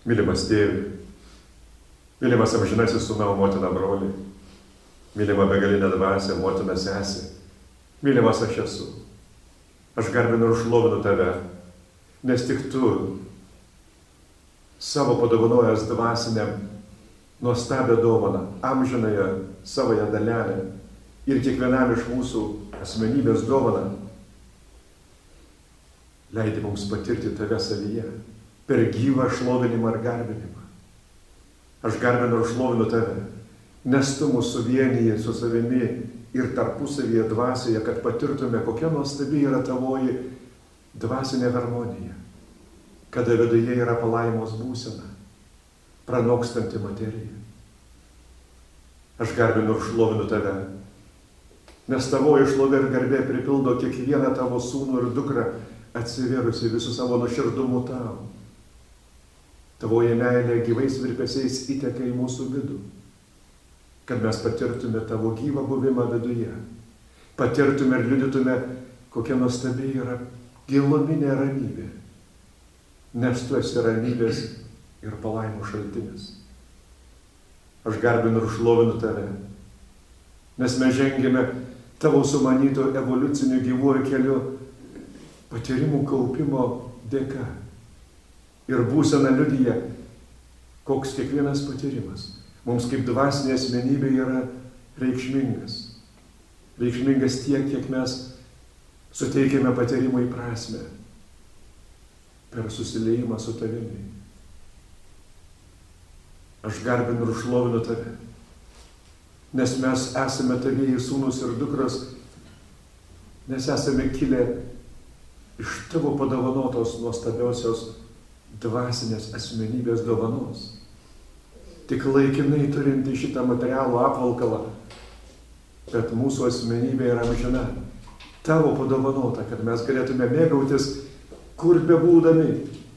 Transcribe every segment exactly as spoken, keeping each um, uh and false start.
Mylimas tėve, mylimas amžinasis sūnau, motina broli, mylima begalinė dvasia, motina sesė, mylimas aš esu. Aš garbinu ir šlovinu tave, nes tik tu savo padovanojęs dvasinę nuostabią dovaną, amžinąją savoją dalelę ir kiekvienam iš mūsų asmenybės dovaną leidi mums patirti tave savyje per gyvą šlovinimą ir garbinimą. Aš garbinu ir šlovinu tave, nes tu mūsų vienyje su savimi ir tarpusavyje dvasioje, kad patirtume, kokia nuostabi yra tavoji dvasinė harmonija, kada viduje yra palaimos būsena, pranokstanti materiją. Aš garbinu ir šlovinu tave, nes tavoji šlovė ir garbė pripildo kiekvieną tavo sūnų ir dukrą, atsivėrusi visų savo nuoširdumu tau. Tavoji meilė gyvais virpesiais įteka į mūsų vidų, kad mes patirtume tavo gyvą buvimą viduje, patirtume ir liudytume, kokia nuostabi yra giluminė ramybė, nes tu esi ramybės ir palaimų šaltinis. Aš garbinu ir šlovinu tave, nes mes žengėme tavo sumanyto evoliuciniu gyvuoju keliu patyrimų kaupimo dėka. Ir būsena liudija, koks kiekvienas patyrimas mums kaip dvasinė asmenybė yra reikšmingas. Reikšmingas tiek, kiek mes suteikėme patyrimui prasme per susiliejimą su tavimi. Aš garbinu ir šlovinu tave, nes mes esame tavieji sūnus ir dukros, nes esame kilę iš tavo padovanotos nuostabiosios dvasinės asmenybės dovanos. Tik laikinai turinti šitą materialų apvalkalą, bet mūsų asmenybė yra amžina, tavo padovanota, kad mes galėtume mėgautis, kur bebūdami,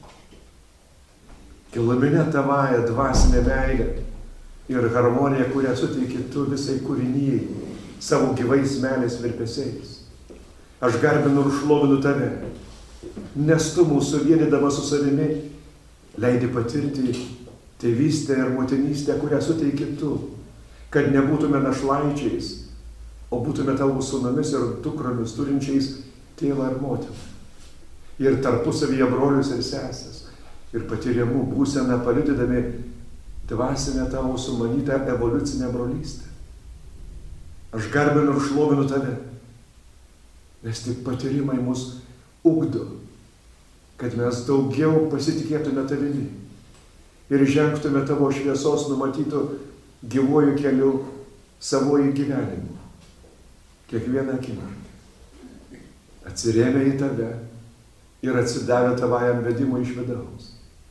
giluminė tavąją dvasinę meilę ir harmoniją, kurią suteiki tu visai kūrinyjai savo gyvais meilės virpesiais. Aš garbinu ir šlovinu tave, nes tu mūsų vienydama su savimi leidi patirti tėvystę ir motinystę, kurią suteiki tu, kad nebūtume našlaičiais, o būtume tavo sūnumis ir dukromis turinčiais tėvą ir motiną. Ir tarpusavyje brolius ir sesės, ir patyrimų būseną paliudydami dvasinę tavo sumanytą evoliucinę brolystę. Aš garbinu ir šlovinu tave, nes tik patyrimai mus ugdo, kad mes daugiau pasitikėtume tavimi ir žengtume tavo šviesos numatytų gyvuoju keliu savojų gyvenimu. Kiekvieną akimirką atsirėmę į tave ir atsidavę tavajam vedimui iš vidaus.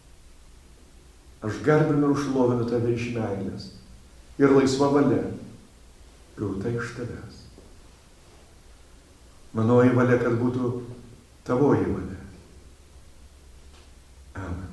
Aš garbinu ir šlovinu tave iš meilės ir laisva valia, gauta iš tavęs. Manoji valia, kad būtų tavoji valia. Amen.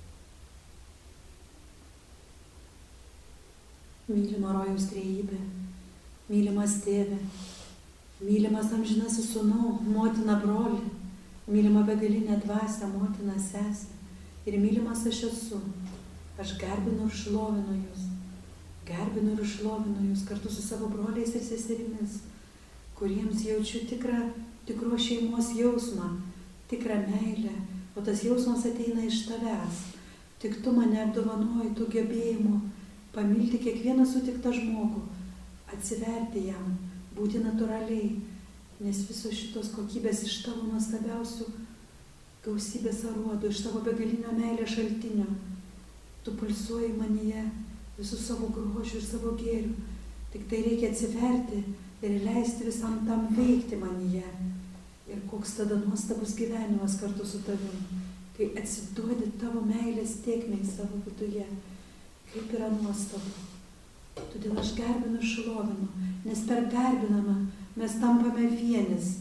Mylima rojaus trejybė, mylimas tėve, mylimas amžinasis sūnau, motina broli, mylima begalinė dvasia, motina sesė ir mylimas aš esu. Aš garbinu ir šlovinu jūs, garbinu ir šlovinu jūs kartu su savo broliais ir seserimis, kuriems jaučiu tikrą, tikro šeimos jausmą, tikrą meilę, o tas jausmas ateina iš tavęs. Tik tu mane apdovanoji tų gebėjimų pamilti kiekvieną sutiktą žmogų, atsiverti jam, būti natūraliai, nes visos šitos kokybės iš tavo nuostabiausių gausybės aruodų, iš tavo begalinio meilės šaltinio. Tu pulsuoji manyje visų savo grožių ir savo gėrių. Tik tai reikia atsiverti ir leisti visam tam veikti manyje. Ir koks tada nuostabus gyvenimas kartu su tavim, kai atsiduodi tavo meilės tėkmei savo viduje. Kaip yra nuostabu. Todėl aš garbinu ir šlovinu, nes per garbinamą mes tampame vienis.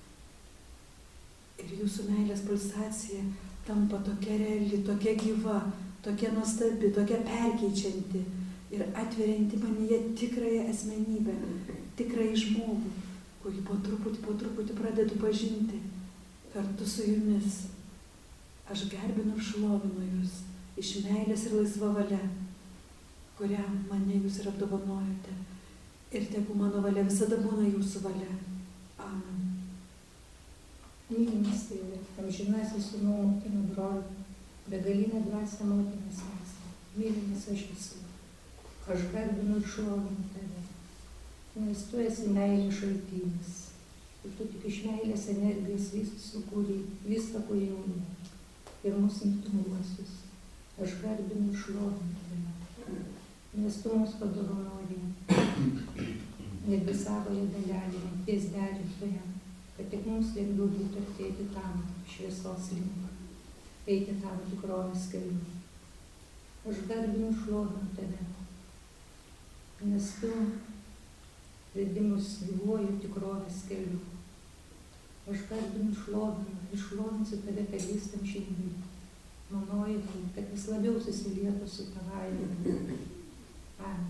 Ir jūsų meilės pulsacija tampa tokia reali, tokia gyva, tokia nuostabi, tokia perkeičianti ir atverianti manyje tikrąją asmenybę, tikrąjį žmogų, kurį po truputį, po truputį pradedu pažinti kartu su jumis. Aš garbinu ir šlovinu jūs, iš meilės ir laisva valia, kurią mane jūs ir apdovanojote. Ir tegu mano valia visada būna jūsų valia. Amen. Mylimas Tėve, amžinasis Sūnau, motina, broli, begalinė dvasia, motina, sesė, mylimas aš esu. Aš garbinu ir šlovinu Tave, nes Tu esi meilės šaltinis. Ir Tu tik iš meilės energijos visą sukūrei, visą kūrinį ir mūsų mirtinguosius. Aš garbinu ir šlovinu Tave, nes Tu mus padovanojai netgi savoje dalelėje, ties derintoje, kad tik mums lengviau būtų artėti tam šviesos link, eiti tavo tikrovės keliu. Aš garbinu ir šlovinu Tave, nes Tu vedi mus gyvuoju tikrovės keliu. Aš garbinu ir šlovinu, išlovinsiu Tave per visam šiandien. Manoji, kad vis labiau susilietų su Tavąja. Amen.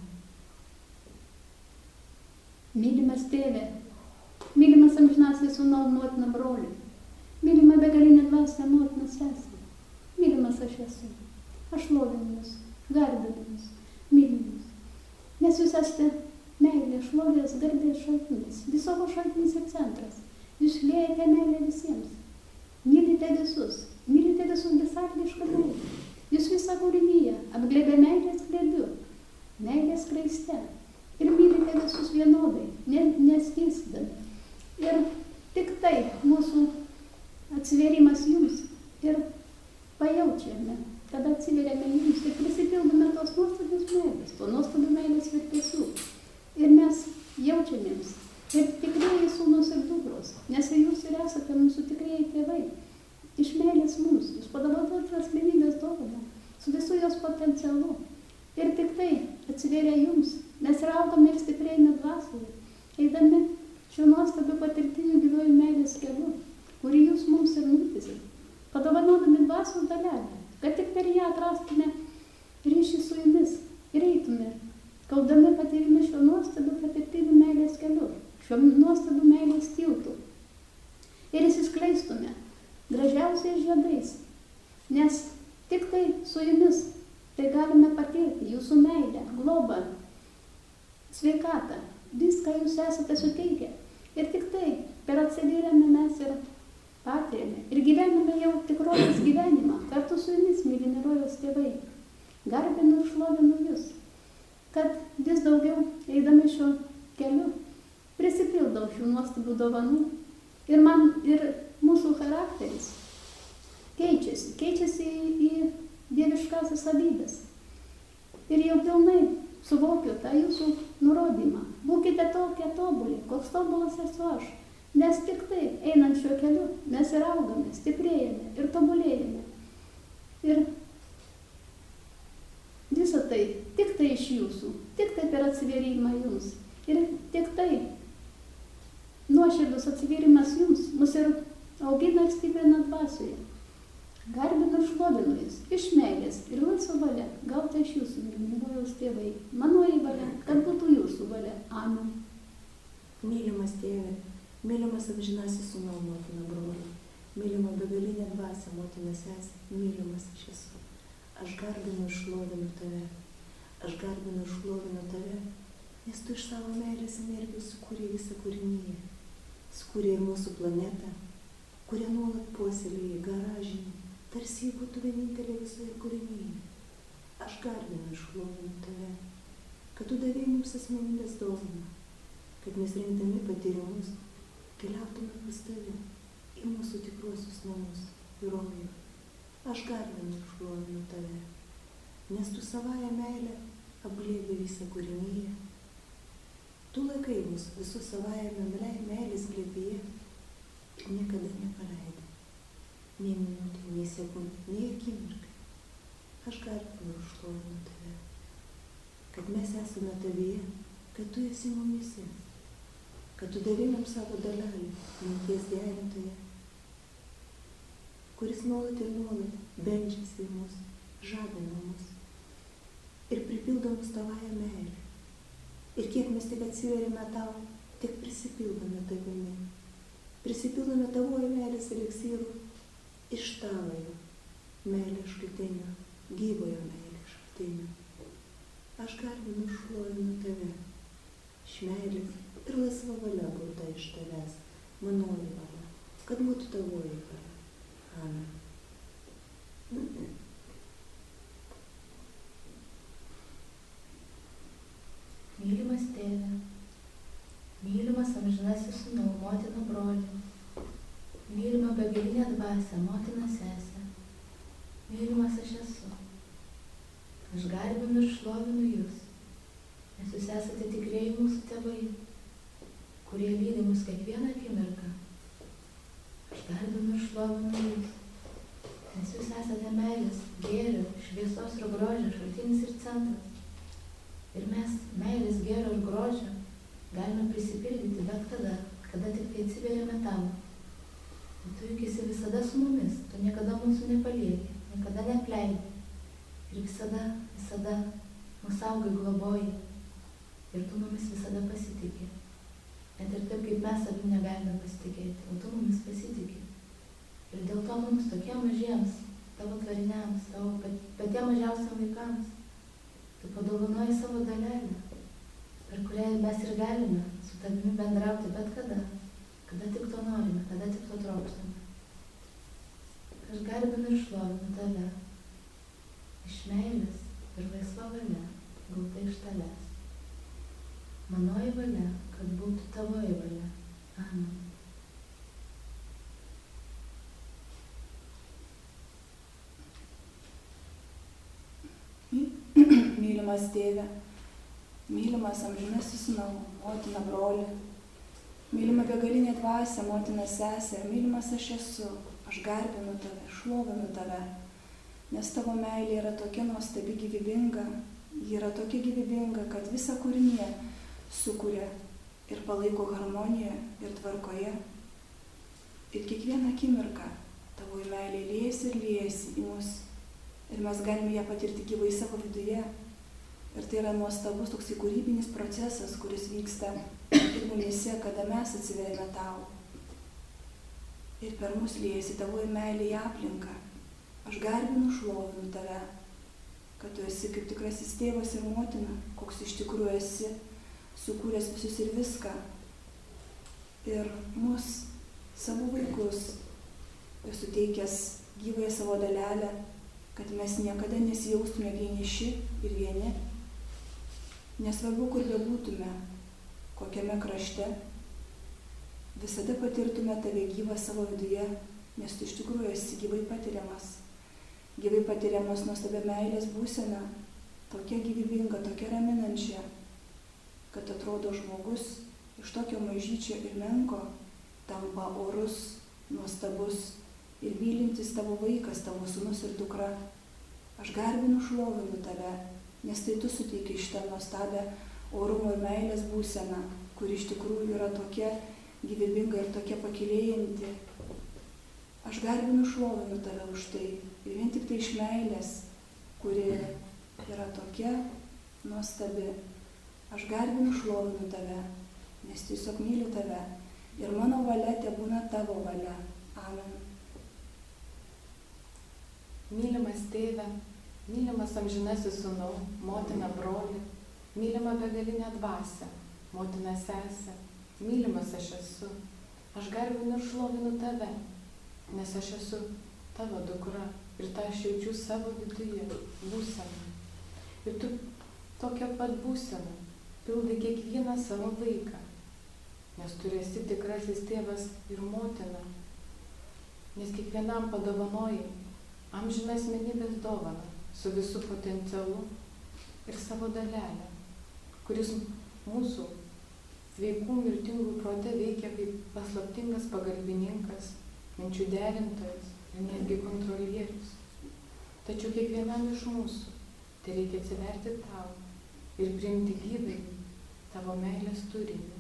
Mylimas Tėve, mylimas amžinasis Sūnau, motina, broli, mylima begalinė dvasia, motina, sesė, mylimas aš esu, aš šlovinu Jūs, garbinu Jūs, myliu Jūs, nes Jūs esate meilė, šlovės, garbės šaltinis, viso šaltinis ir centras, Jūs liejate meilę visiems, mylite visus, mylite visus besąlygišką meilę, Jūs visą kūrinyje apglėbė meilės glėbiu, meilės skraiste. Ir mylite visus vienodai, neskirstydami. Ir tik tai mūsų atsivėrimas Jums ir pajaučiame, kada atsiveriame Jums ir prisipildome tos nuostabios meilės, to nuostabių meilės virpesių. Ir mes jaučiamės ir tikrieji sūnus ir dukros, nes Jūs ir esate mūsų tikrieji tėvai. Iš meilės mums, Jūs padovanote asmenybės dovaną, su visu jos potencialu. Ir tik tai atsivėrė Jums. Mes ir augame ir stiprėjame dvasioje, eidami šiuo nuostabiu patirtiniu gyvuoju meilės keliu, kurį Jūs mums ir nutisit, padovanodami dvasios dalelę, kad tik per ją atrastume ryšį su Jumis ir eitume, kaudami patirimi šiuo nuostabiu patirtiniu meilės keliu, šiuo nuostabiu meilės tiltu. Ir įsiskleistume gražiausiais žiedais, nes tik tai su Jumis tai galime patirti Jūsų meilę, globą, sveikatą, viską Jūs esate suteikę. Ir tik tai per atsivėrėme mes ir patiriame. Ir gyvename jau tikrovės gyvenimą, kartu su Jumis, mylimi rojaus tėvai. Garbinu ir šlovinu Jūs, kad vis daugiau eidami šiuo keliu prisipildau šių nuostabių dovanų. Ir man ir mūsų charakteris keičiasi, keičiasi į, į dieviškasias savybės. Ir jau pilnai suvokiu tą Jūsų nurodymą. Būkite tokie tobuli, koks tobulas esu aš. Nes tik taip, einant šiuo keliu, mes ir augame, stiprėjame ir tobulėjame. Ir visa tai, tik tai iš Jūsų, tik tai per atsivėrimą Jums. Ir tik tai nuoširdus atsivėrimas Jums mus ir augina ir stiprina dvasioje. Garbinu ir šlovinu Jūs iš meilės ir laisva valia, gauta iš Jūsų, mylimi rojaus tėvai. Manoji valia, kad būtų Jūsų valia. Amen. Mylimas Tėve, mylimas amžinasis Sūnau, motina, broli, mylima begalinė dvasia, motina, sesė, mylimas aš esu. Aš garbinu ir šlovinu Tave, aš garbinu ir šlovinu Tave, nes Tu iš savo meilės energijos sukūrei visą kūrinyje, sukūrei ir mūsų planetą, kurią nuolat puoselėjai, garažinį, tarsi jį būtų vienintelė visoje kūrinyje. Aš garbinu ir šlovinu Tave, kad Tu davei mums asmenybės dovaną, kad mes rinkdami patyrimus keliautume pas Tave į mūsų tikruosius namus, į rojų. Aš garbinu ir šlovinu Tave, nes Tu savąją meilę apglėbė visą kūrinyje. Tu laikai mus visus savąjame meilės glėbyje ir niekada nepaleidai. Nei minutė, nei sekundė, nei akimirkai. Aš garbinu ir šlovinu Tave, kad mes esame Tavyje, kad Tu esi mumise, kad Tu davei mums savo dalelį, minties derintoje, kuris nuolat ir nuolat beldžiasi į mus, žadina mus ir pripildo mus Tavąją meilę. Ir kiek mes tik atsiveriame Tau, tik prisipildome Tavimi, prisipildome Tavojo meilės eliksyrų iš Tavojo meilės šaltinio, gyvojo meilės šaltiniu. Aš garbinu ir šlovinu tave, iš meilės ir laisva valia gauta iš tavęs, manoji valia, kad būtų tavoji valia. Amen. Mylimas tėve, mylimas amžinasis sūnau, motina broli, mylima begalinė dvasia, motina sesė, mylimas aš esu. Aš garbinu ir šlovinu jūs, nes jūs esate tikrieji mūsų tėvai, kurie lydi mus kiekvieną akimirką. Aš garbinu ir šlovinu jūs, nes jūs esate meilės, gėrio, šviesos ir grožio šaltinis ir centras. Ir mes meilės, gėrio ir grožio galime prisipildyti bet kada, kada tik tai atsiveriame tam. Ir tu juk esi visada su mumis, tu niekada mūsų nepalieki, niekada neapleidi. Ir visada, visada mus saugai, globoji. Ir tu mumis visada pasitikė. Net ir taip, kaip mes savim negalime pasitikėti, o tu mumis pasitikė. Ir dėl to mums tokie mažiems, tavo tvariniams, tavo patiem mažiausiam vaikams, tu padovanoji savo dalelę, per kurią mes ir galime su tavimi bendrauti bet kada, kada tik to norime, kada tik to trokštame. Aš garbinu ir šlovinu tave, iš meilės ir laisva valia, gauta iš tavęs. Manoji valia, kad būtų tavoji valia. Amen. Mylimas tėve, mylimas amžinasis sūnau, motina broli, mylima begalinė dvasia, motina sesė, mylimas aš esu, aš garbinu tave, šlovinu tave, nes tavo meilė yra tokia nuostabi gyvybinga, ji yra tokia gyvybinga, kad visą kūrinį sukuria ir palaiko harmonijoje ir tvarkoje. Ir kiekvieną akimirką tavo meilė liejasi ir liejasi į mus. Ir mes galime ją patirti gyvai savo viduje. Ir tai yra nuostabus toksai kūrybinis procesas, kuris vyksta ir mumyse, kada mes atsiveriame tau. Ir per mus liejasi tavo meilė į aplinką. Aš garbinu, šlovinu tave, kad tu esi kaip tikrasis tėvas ir motina, koks iš tikrųjų esi, sukūręs visus ir viską. Ir mus, savo vaikus, ir suteikęs gyvąją savo dalelę, kad mes niekada nesijaustume vieniši ir vieni. Nesvarbu, kur bebūtume, kokiame krašte, visada patirtume tave gyvą savo viduje, nes tu iš tikrųjų esi gyvai patiriamas. Gyvai patiriamas nuostabia meilės būsena, tokia gyvybinga, tokia raminančia, kad atrodo žmogus iš tokio mažyčio ir menko tampa orus, nuostabus ir mylintis tavo vaikas, tavo sūnus ir dukra. Aš garbinu, šlovinu tave, nes tai tu suteiki šitą nuostabią orumo ir meilės būseną, kuri iš tikrųjų yra tokia gyvybinga ir tokia pakylėjanti. Aš garbinu, šlovinu tave už tai. Ir vien tik tai iš meilės, kuri yra tokia nuostabi. Aš garbinu, šlovinu tave, nes tiesiog myliu tave. Ir mano valia tebūna tavo valia. Amen. Mylimas tėve, mylimas amžinasis sūnau, motina broli, mylima begalinė dvasia, motina sesė, mylimas aš esu. Aš garbinu ir šlovinu tave, nes aš esu tavo dukra ir tą aš jaučiu savo viduje, būseną. Ir tu tokia pat būsena pildai kiekvieną savo vaiką, nes tu esi tikrasis tėvas ir motina, nes kiekvienam padovanojai amžiną asmenybės dovaną su visų potencialu ir savo dalelę, kuris mūsų sveikų mirtingų prote veikia kaip paslaptingas pagalbininkas, minčių derintojas ir netgi kontrolierius. Tačiau kiekvienam iš mūsų tai reikia atsiverti tau ir priimti gyvai tavo meilės turinį.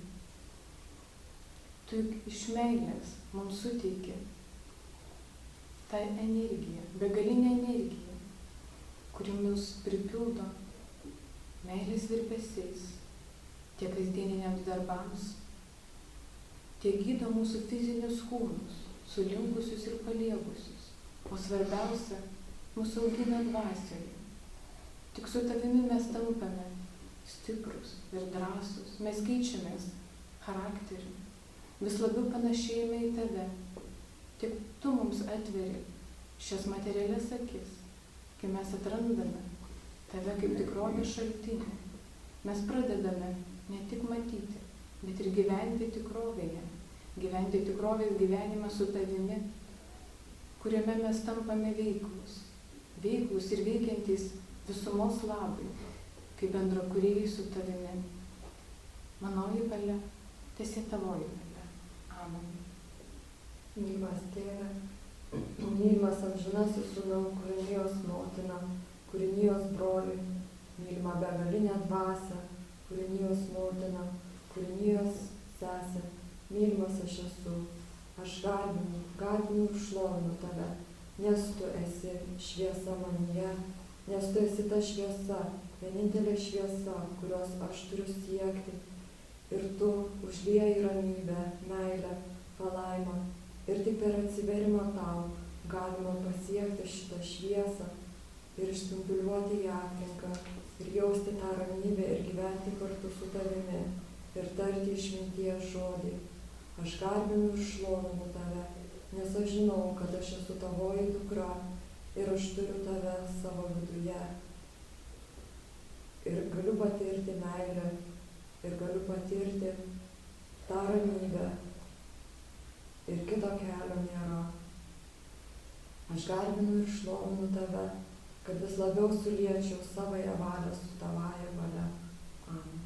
Tu iš meilės mums suteiki tą energiją, begalinę energiją, kuri mus pripildo meilės virpesiais, tiek kasdieniniams darbams, tiek gydo mūsų fizinius kūnus, sulinkusius ir paliegusius, o svarbiausia, mūsų augina dvasioje. Tik su tavimi mes tampame stiprus ir drąsus, mes keičiamės charakterį, vis labiau panašėjame į tave. Tik tu mums atveri šias materialias akis, kai mes atrandame tave kaip tikrovės šaltinį. Mes pradedame ne tik matyti, bet ir gyventi tikrovėje, gyventi tikrovės gyvenimą su tavimi, kuriame mes tampame veiklus, veiklus ir veikiantys visumos labui, kaip bendrakūrėjai su tavimi. Manoji valia, teesie tavoji valia. Amen. Mylimas Tėve, mylimas amžinasis Sūnau, kūrinijos motina, kūrinijos broli, mylima begalinė dvasia, kūrinijos motina, kūrinijos sesė, mylimas aš esu. Aš garbinu, garbinu ir šlovinu tave, nes tu esi šviesa manyje, nes tu esi ta šviesa, vienintelė šviesa, kurios aš turiu siekti. Ir tu užlieji ramybę, meilę, palaimą. Ir tik per atsiverimą tau galima pasiekti šitą šviesą ir išspinduliuoti į aplinką ir jausti tą ramybę ir gyventi kartu su tavimi ir tarti išminties žodį. Aš garbinu ir šlovinu tave, nes aš žinau, kad aš esu tavoji dukra ir aš turiu tave savo viduje. Ir galiu patirti meilę ir galiu patirti tą ramybę. Ir kito kelio nėra. Aš garbinu ir šlovinu tave, kad vis labiau suliečiau savąją valią su tavąja valia. Amen.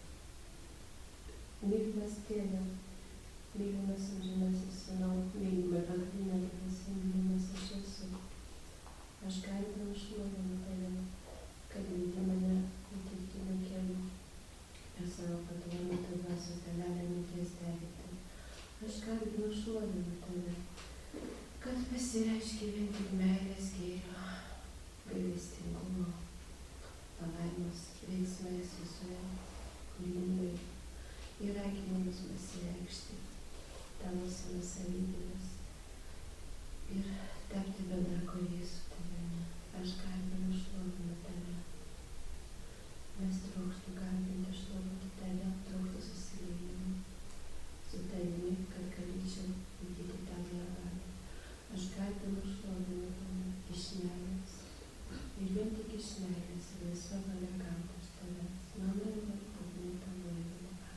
Mylimas Tėve, mylimas amžinasis Sūnau, mylima begalinė dvasia, mylimas aš esu. Aš garbinu ir šlovinu tave, kad lydi mane įtikimo keliu ir savo padovanotą dvasios dalelę minties derėti. Aš garbinu ir šlovinu tave, kad pasireiškia vien tik meilės gėrio, gailestingumo, palaimos veiksmais visoje kūryboje ir raginimus pasireikšti tavo savybėmis ir tapti bendrakūrėjais su tavimi. Aš garbinu ir šlovinu tave, nes trokštu garbinti ir šlovinti tave, trokštu susiliejimų su tavimi, kad galėčiau vykdyti tavo valią. Aš garbinu ir šlovinu tave iš meilės ir vien tik iš meilės ir laisva valia gauti iš tavęs. Mano ir varpūnė tavoji valia.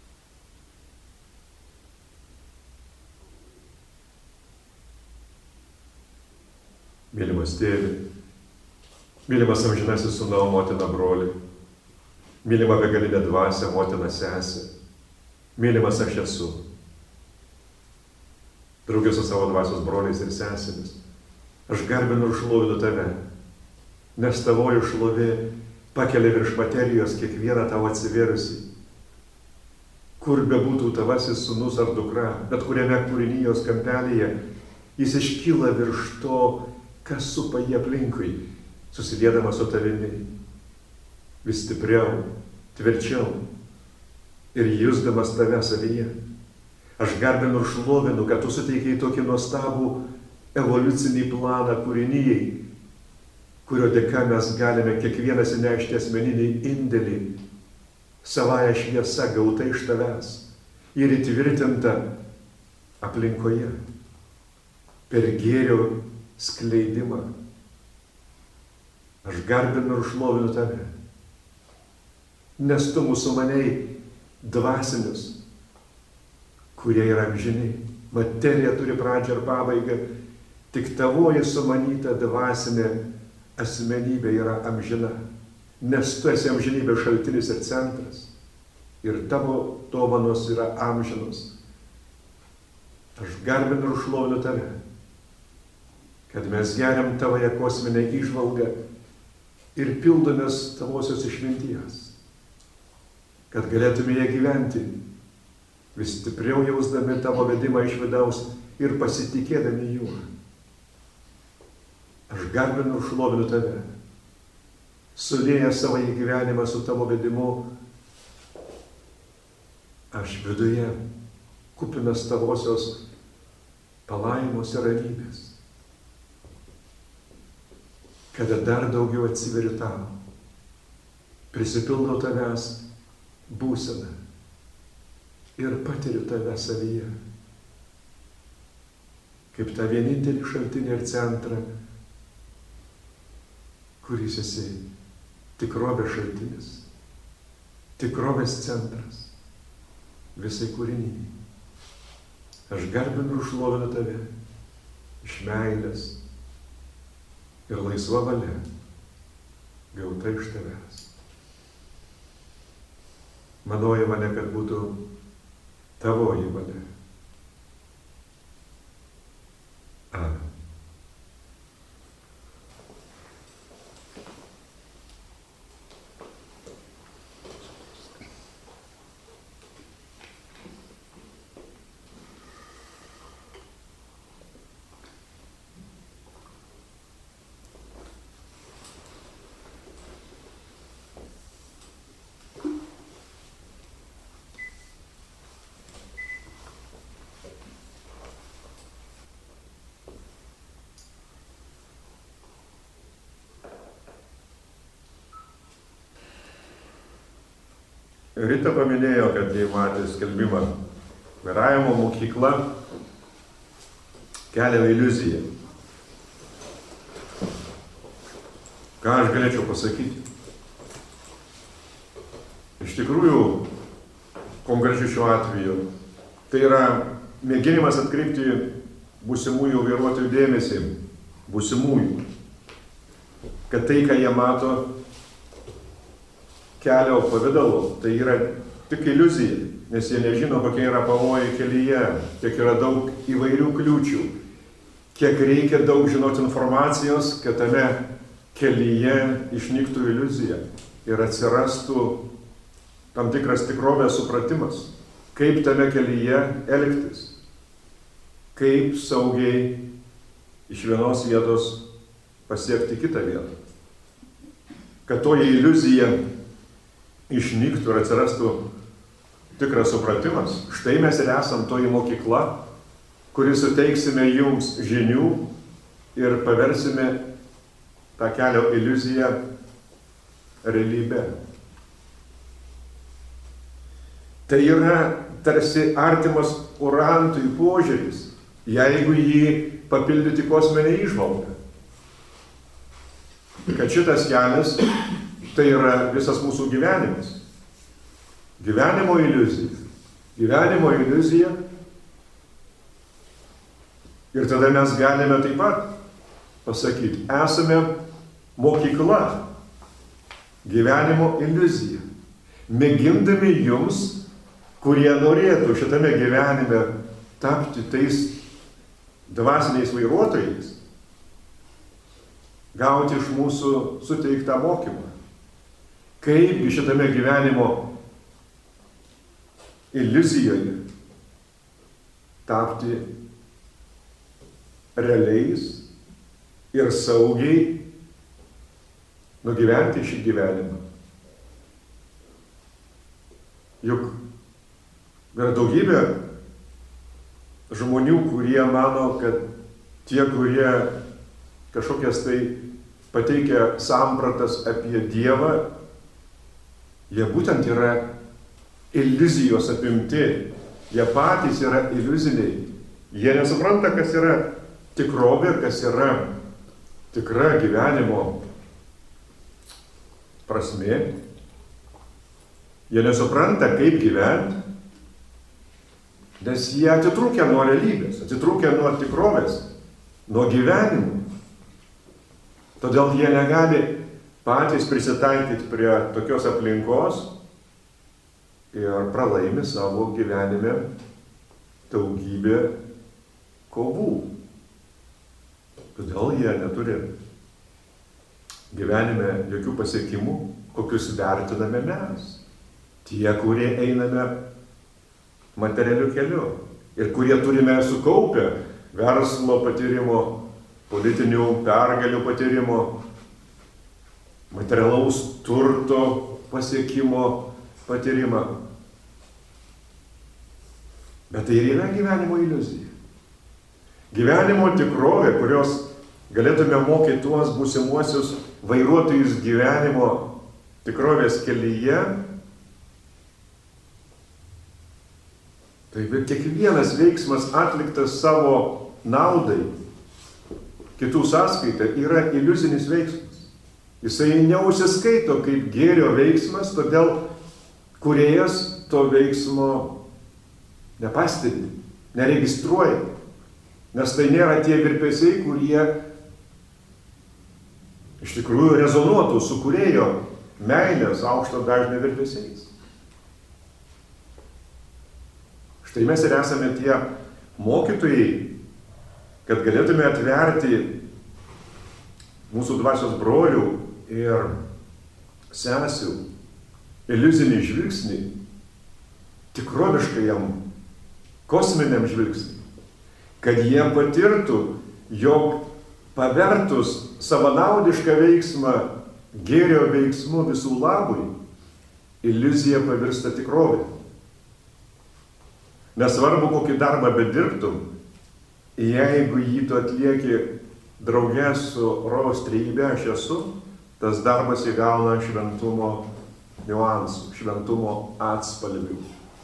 Mylimas Tėve, mylimas amžinasis Sūnau, motina broli, mylima begalinė dvasia, motina sesė, mylimas aš esu. Draugė su savo dvasios broliais ir sesėmis, aš garbinu ir šlovinu tave, nes tavoji šlovė pakelia virš materijos kiekvieną tavo atsivėrusi. Kur bebūtų tavasis sūnus ar dukra, bet kuriame kūrinijos kampelyje, jis iškyla virš to, kas supa jį aplinkui, susidėdamas su tavimi. Vis stipriau, tvirčiau ir jusdamas tave savyje. Aš garbinu ir šlovinu, kad tu suteikiai tokį nuostabų evoliucinį planą kūrinijai, kurio dėka mes galime kiekvienas įnešti asmeninį indėlį, savąją šviesą gautą iš tavęs ir įtvirtinta aplinkoje per gėrio skleidimą. Aš garbinu ir šlovinu tave, nes tu mūsų maniai dvasinius, kurie yra amžini. Materija turi pradžią ir pabaigą, tik tavoji sumanyta dvasinė asmenybė yra amžina, nes tu esi amžinybės šaltinis ir centras ir tavo dovanos yra amžinos. Aš garbinu ir šlovinu tave, kad mes geriam tavoje kosminę įžvalgą ir pildomės tavosios išminties, kad galėtume ją gyventi, vis stipriau jausdami tavo vedimą iš vidaus ir pasitikėdami juo. Aš garbinu ir šlovinu tave, sulieję savo gyvenimą su tavo vedimu, aš viduje kupinas tavosios palaimos ir ramybės. kada dar daugiau atsiveriu tau, prisipildau tavęs būseną ir patiriu tave savyje, kaip tą vienintelį šaltinį ir centrą, kuris esi tikrovės šaltinis, tikrovės centras visai kūrinyje. Aš garbinu ir šlovinu tave iš meilės ir laisva valia gauta iš tavęs. Manoji valia, kad būtų tavoji valia. Amen. Rita paminėjo, kad jie matė skelbimą. Vairavimo mokykla kelia iliuziją. Ką aš galėčiau pasakyti? Iš tikrųjų, konkrečiu šiuo atveju, tai yra mėginimas atkreipti būsimųjų vairuotojų dėmesį, būsimųjų, kad tai, ką jie mato kelio pavidalu, tai yra tik iliuzija, nes jie nežino, kokie yra pavojai kelyje, kiek yra daug įvairių kliūčių, kiek reikia daug žinoti informacijos, kad tame kelyje išnyktų iliuzija ir atsirastų tam tikras tikrovės supratimas, kaip tame kelyje elgtis, kaip saugiai iš vienos vietos pasiekti kitą vietą. Kad toji iliuzija išnyktų ir atsirastų tikras supratimas. Štai mes ir esam toji mokykla, kuri suteiksime jums žinių ir paversime tą kelio iliuziją realybę. Tai yra tarsi artimas orantui požiūris, jeigu jį papildyti kosminę įžvalgą. Kad šitas kelias tai yra visas mūsų gyvenimas. Gyvenimo iliuzija. Gyvenimo iliuzija. Ir tada mes galime taip pat pasakyti, esame mokykla. Gyvenimo iliuzija. Mėgindami jums, kurie norėtų šitame gyvenime tapti tais dvasiniais vairuotojais, gauti iš mūsų suteiktą mokymą. Kaip šitame gyvenimo iliuzijoje tapti realiais ir saugiai nugyventi šį gyvenimą. Juk yra daugybė žmonių, kurie mano, kad tie, kurie kažkokias tai pateikia sampratas apie Dievą, jie būtent yra iliuzijos apimti. Jie patys yra iliuziniai. Jie nesupranta, kas yra tikrovė, kas yra tikra gyvenimo prasmė. Jie nesupranta, kaip gyventi, nes jie atitrūkia nuo realybės, atitrūkia nuo tikrovės, nuo gyvenimo. Todėl jie negali patys prisitaikyti prie tokios aplinkos ir pralaimi savo gyvenime daugybę kovų. Todėl jie neturi gyvenime jokių pasiekimų, kokius vertiname mes. Tie, kurie einame materialiu keliu ir kurie turime sukaupę verslo patyrimo, politinių pergalių patyrimo, materialaus turto pasiekimo patyrimą. Bet tai ir yra gyvenimo iliuzija. Gyvenimo tikrovė, kurios galėtume mokyti tuos būsimuosius vairuotojus gyvenimo tikrovės kelyje, tai kiekvienas veiksmas atliktas savo naudai, kitų sąskaita, yra iliuzinis veiksmas. Jisai neužsiskaito kaip gėrio veiksmas, todėl kūrėjas to veiksmo nepastebi, neregistruoja. Nes tai nėra tie virpesiai, kurie iš tikrųjų rezonuotų su kūrėjo meilės aukšto dažnio virpesiais. Štai mes ir esame tie mokytojai, kad galėtume atverti mūsų dvasios brolių ir sesių iliuzinį žvilgsnį, tikroviškajam, kosminiam žvilgsnį, kad jie patirtų, jog pavertus savanaudišką veiksmą gėrio veiksmu visų labui, iliuzija pavirsta tikrovė. Nesvarbu, kokį darbą bedirbtum, jeigu jį tu atlieki drauge su rojaus trejybe aš esu, tas darbas įgauna šventumo niuansų, šventumo atspalvių.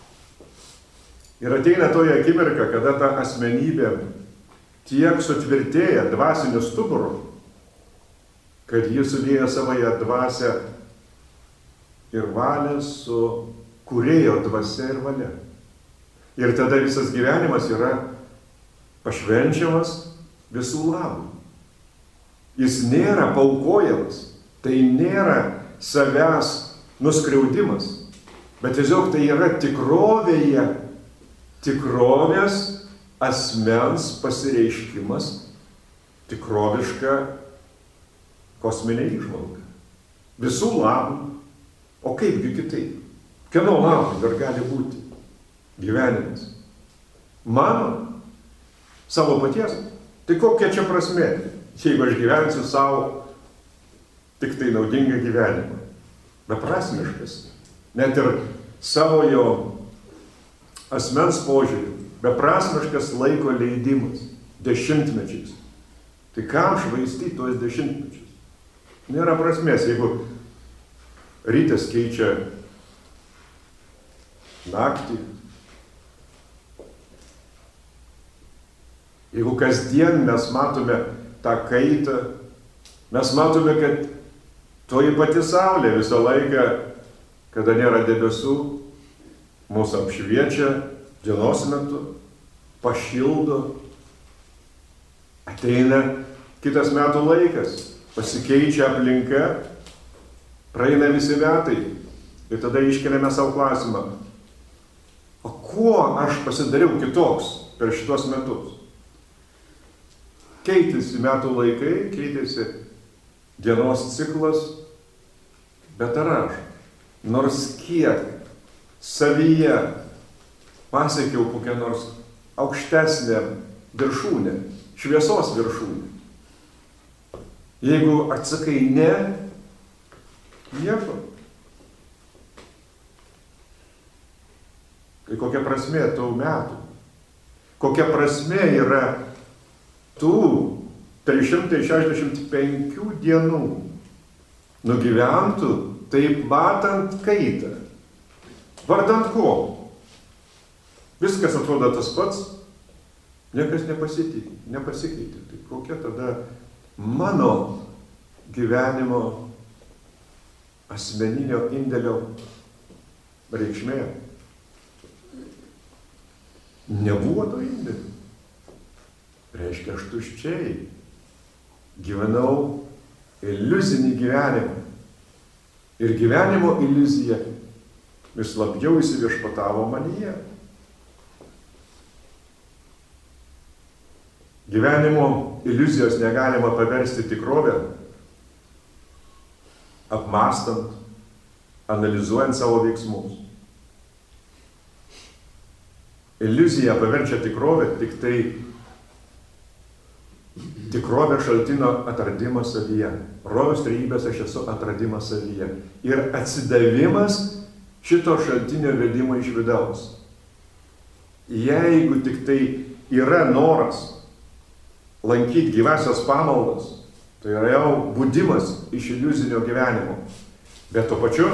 Ir ateina toje akimirka, kada ta asmenybė tiek sutvirtėja dvasiniu stuburu, kad ji sudėja savoje dvasę ir valią su kūrėjo dvasia ir valia. Ir tada visas gyvenimas yra pašvenčiamas visų labų. Jis nėra paukojamas, tai nėra savęs nuskriaudimas, bet tiesiog tai yra tikrovėje, tikrovės asmens pasireiškimas, tikroviška kosminė įžvalga. Visų labų, o kaipgi kitaip? Kieno labų dar gali būti gyvenimas? Mano, savo paties? Tai kokia čia prasmė, jeigu aš gyvensiu savo tik tai naudingą gyvenimą? Beprasmiškas. Net ir savo jo asmens požiūrį. Beprasmiškas laiko leidimas dešimtmečiais. Tai kam švaistyti tuos dešimtmečius? Nėra prasmės, jeigu rytas keičia naktį, jeigu kasdien mes matome tą kaitą, mes matome, kad toji pati saulė visą laiką, kada nėra debesų, mūsų apšviečia dienos metu, pašildo, ateina kitas metų laikas, pasikeičia aplinka, praeina visi metai ir tada iškeliame savo klausimą, o kuo aš pasidariau kitoks per šitos metus? Keitėsi metų laikai, keitėsi dienos ciklas, bet ar aš, nors kiek savyje pasiekiau kokią nors aukštesnę viršūnę, šviesos viršūnę. Jeigu atsakai ne, nieko. Tai kokia prasmė tų metų? Kokia prasmė yra tų trys šimtai šešiasdešimt penkių dienų nugyventų, taip matant kaitą? Vardant ko? Viskas atrodo tas pats, niekas nepasikeitė. Tai kokia tada mano gyvenimo asmeninio indėlio reikšmė? Nebuvo to indėlio. Reiškia, aš tuščiai gyvenau iliuzinį gyvenimą. Ir gyvenimo iliuzija vis labiau įsiviešpatavo manyje. Gyvenimo iliuzijos negalima paversti tikrovę, apmąstant, analizuojant savo veiksmus. Iliuzija paverčia tikrovę tik tai tikrovė šaltinio atradimas savyje. Rojaus trejybės aš esu atradimas savyje. Ir atsidavimas šito šaltinio vedimo iš vidaus. Jeigu tik tai yra noras lankyti gyvasias pamaldas, tai yra jau budimas iš iliuzinio gyvenimo. Bet tuo pačiu,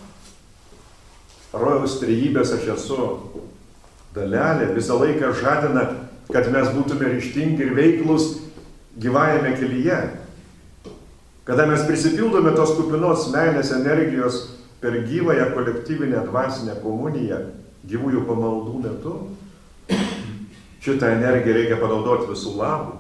rojaus trejybės aš esu dalelė, visą laiką žadina, kad mes būtume ryžtingi ir veiklus gyvajame kelyje. Kada mes prisipildome tos kupinos meilės energijos per gyvąją kolektyvinę dvasinę komuniją gyvųjų pamaldų metu, šitą energiją reikia panaudoti visų labui.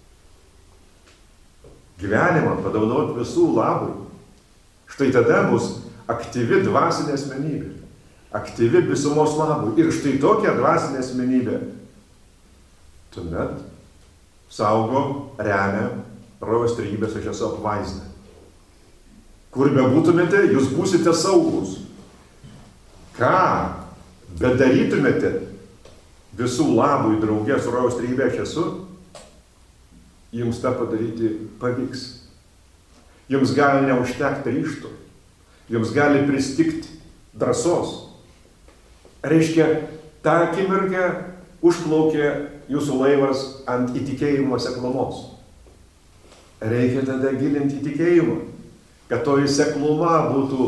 Gyvenimą panaudoti visų labui. Štai tada bus aktyvi dvasinė asmenybė. Aktyvi visumos labui. Ir štai tokia dvasinė asmenybė tuomet saugo, remia rojaus trejybės aš esu apvaizdą. Kur bebūtumėte, jūs būsite saugus. Ką bedarytumėte visų labui draugė su rojaus trejybė aš esu, jums tą padaryti pavyks. Jums gali neužtekti ryžto. Jums gali pristigti drąsos. Reiškia, tą akimirką užplaukė jūsų laivas ant įtikėjimo seklumos. Reikia tada gilinti įtikėjimą, kad toji sekluma būtų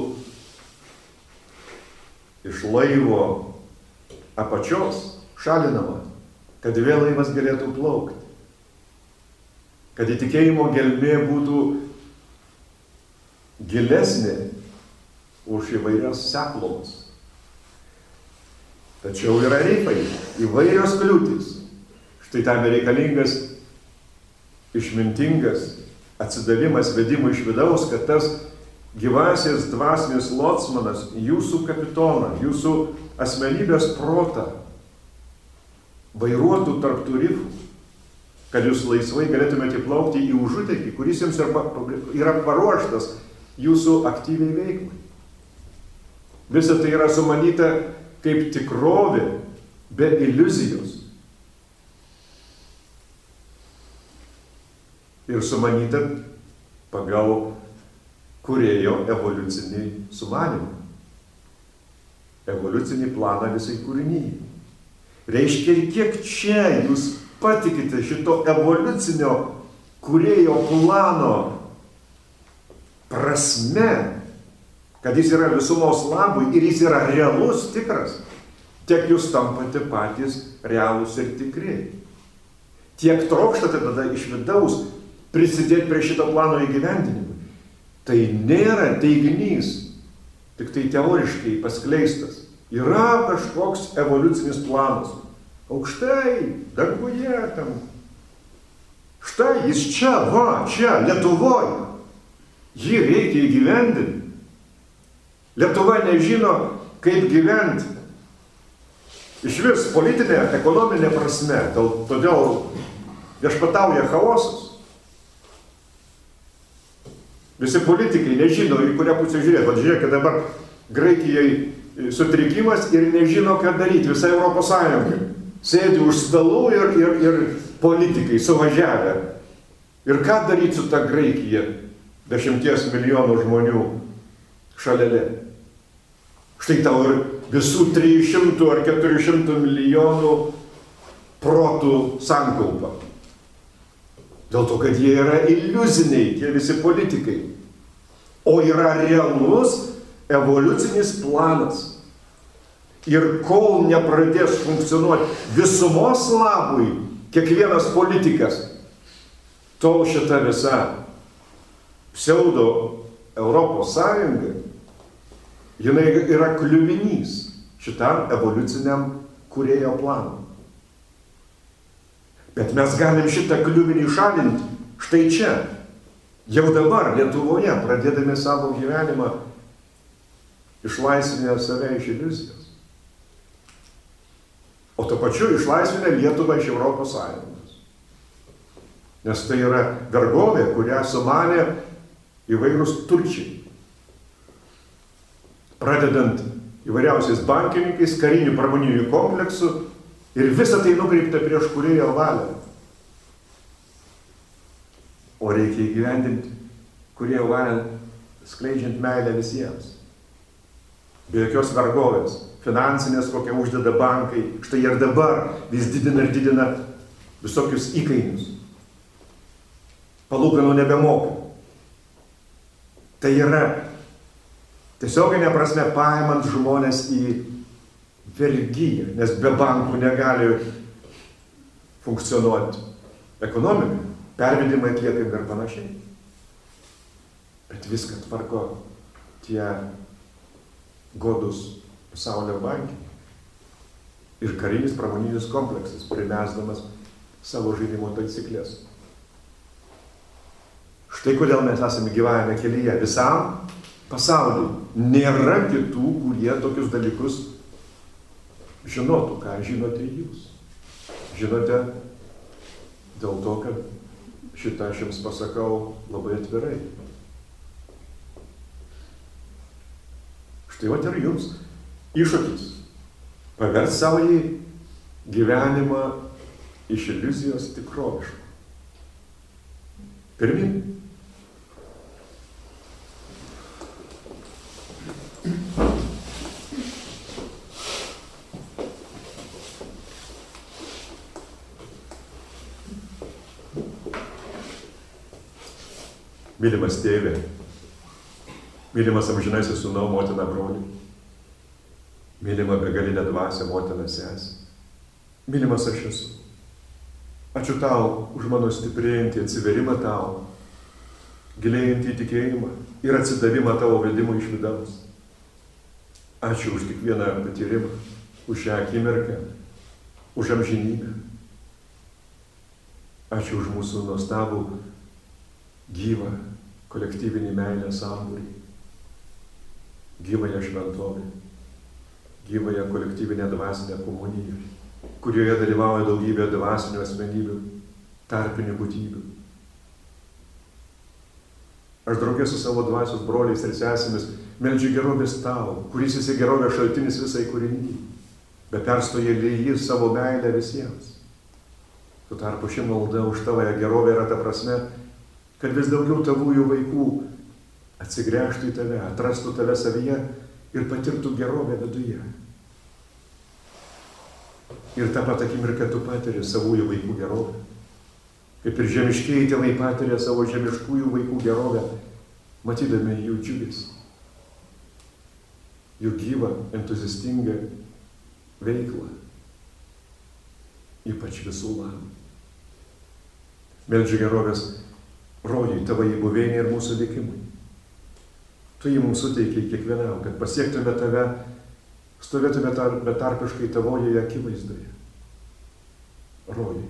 iš laivo apačios šalinama, kad vėl laivas galėtų plaukti. Kad įtikėjimo gelmė būtų gilesnė už įvairias seklumas. Tačiau yra reifai, įvairios kliūtys. Štai tam reikalingas išmintingas atsidavimas vedimui iš vidaus, kad tas gyvasis dvasinis locmanas, jūsų kapitoną, jūsų asmenybės protą vairuotų tarp tų rifų, kad jūs laisvai galėtumėte plaukti į užutekį, kuris jums yra paruoštas jūsų aktyviai veiklai. Visa tai yra sumanyta kaip tikrovė be iliuzijos. Ir sumanyta pagal kūrėjo evoliucinį sumanimą. Evoliucinį planą visai kūrinyje. Reiškia, kiek čia jūs patikite šito evoliucinio kūrėjo plano prasme, kad jis yra visumos labui ir jis yra realus, tikras, tiek jūs tampate patys realūs ir tikri. Tiek trokštate tada iš vidaus prisidėti prie šito plano įgyvendinimui. Tai nėra teiginys, tik tai teoriškai paskleistas. Yra kažkoks evoliucinis planas. Aukštai, danguje tam. Štai jis čia, va, čia, Lietuvoje. Jį reikia įgyvendinti. Lietuva nežino, kaip gyventi. Iš vis politinė, ekonominė prasme, todėl viešpatauja chaosas. Visi politikai nežino, į kurią pusę žiūrėti. Vat žiūrėkit, dabar Graikijai sutrikimas ir nežino, ką daryti. Visa Europos Sąjunga sėdi už stalų ir, ir, ir politikai suvažiavę. Ir ką daryti su ta Graikija, dešimties milijonų žmonių šalelė? Štai tau ir visų trijų šimtų ar keturių šimtų milijonų protų sankaupa. Dėl to, kad jie yra iliuziniai, tie visi politikai. O yra realus evoliucinis planas. Ir kol nepradės funkcionuoti visumos labui kiekvienas politikas, tol šita visa pseudo Europos Sąjunga, jinai yra kliuvinys šitam evoliuciniam kūrėjo planui. Bet mes galim šitą kliuvinį šalinti štai čia. Jau dabar Lietuvoje, pradėdami savo gyvenimą, išlaisvinę save iš iliuzijos. O tuo pačiu išlaisvinę Lietuvą iš Europos Sąjungos. Nes tai yra vergovė, kurią sumanė įvairūs turčiai. Pradedant įvairiausiais bankininkais, karinių pramoninių kompleksų, ir visa tai nukreipta prieš kūrėjo valią. O reikia įgyvendinti kūrėjo valią, skleidžiant meilę visiems. Be jokios vergovės, finansinės, kokią uždeda bankai, štai ir dabar vis didina ir didina visokius įkainius. palūkanų nebemoka. Tai yra tiesioginė prasme paimant žmonės į vergyją, nes be bankų negali funkcionuoti ekonomika, pervedimai atliekami ir panašiai. Bet viską tvarko tie godus pasaulio bankai ir karinis pramoninis kompleksas, primesdamas savo žaidimo taisyklės. Štai kodėl mes esame gyvavime kelyje. Visam pasauliui nėra kitų, kurie tokius dalykus žinotų, ką žinote jūs. Žinote dėl to, kad šitą aš jums pasakau labai atvirai. Štai vat ir jums iššūkis paversti savo gyvenimą iš iliuzijos tikroviško. Pirmin. Mylimas tėvė, mylimas amžinasis sūnau, motina, broli, mylima begalinė dvasia, motina, sesė, mylimas aš esu. Ačiū tau už mano stiprėjantį atsiverimą tau, gilėjantį tikėjimą ir atsidavimą tavo vedimui iš vidaus. Ačiū už kiekvieną patyrimą, už šią akimirką, už amžinybę. Ačiū už mūsų nuostabų gyvą kolektyvinį meilę sambūrį, gyvąją šventovę, gyvąją kolektyvinę dvasinę komuniją, kurioje dalyvauja daugybė dvasinių asmenybių, tarpinių būtybių. Aš draugė su savo dvasios broliais ir sesėmis meldžiu gerovės tau, kuris esi gerovės šaltinis visai kūrinijai, bet perstoja lyji savo meilę visiems. Tuo tarpu ši malda už tavąją gerovę yra ta prasme, kad vis daugiau tavųjų vaikų atsigręžtų į tave, atrastų tave savyje ir patirtų gerovę viduje. Ir tą pat akimirką tu patiri savųjų vaikų gerovę. Kaip ir žemiškieji tėvai patiria savo žemiškųjų vaikų gerovę, matydami jų džiugesį, jų gyvą, entuziastingą veiklą, ypač visų labų. Meldžiu gerovės rojui, tavo įbuveinė ir mūsų likimui. Tu jį mums suteikiai kiekvienam, kad pasiektume tave, stovėtume tar, betarpiškai tavoje akivaizdoje. Rojuje.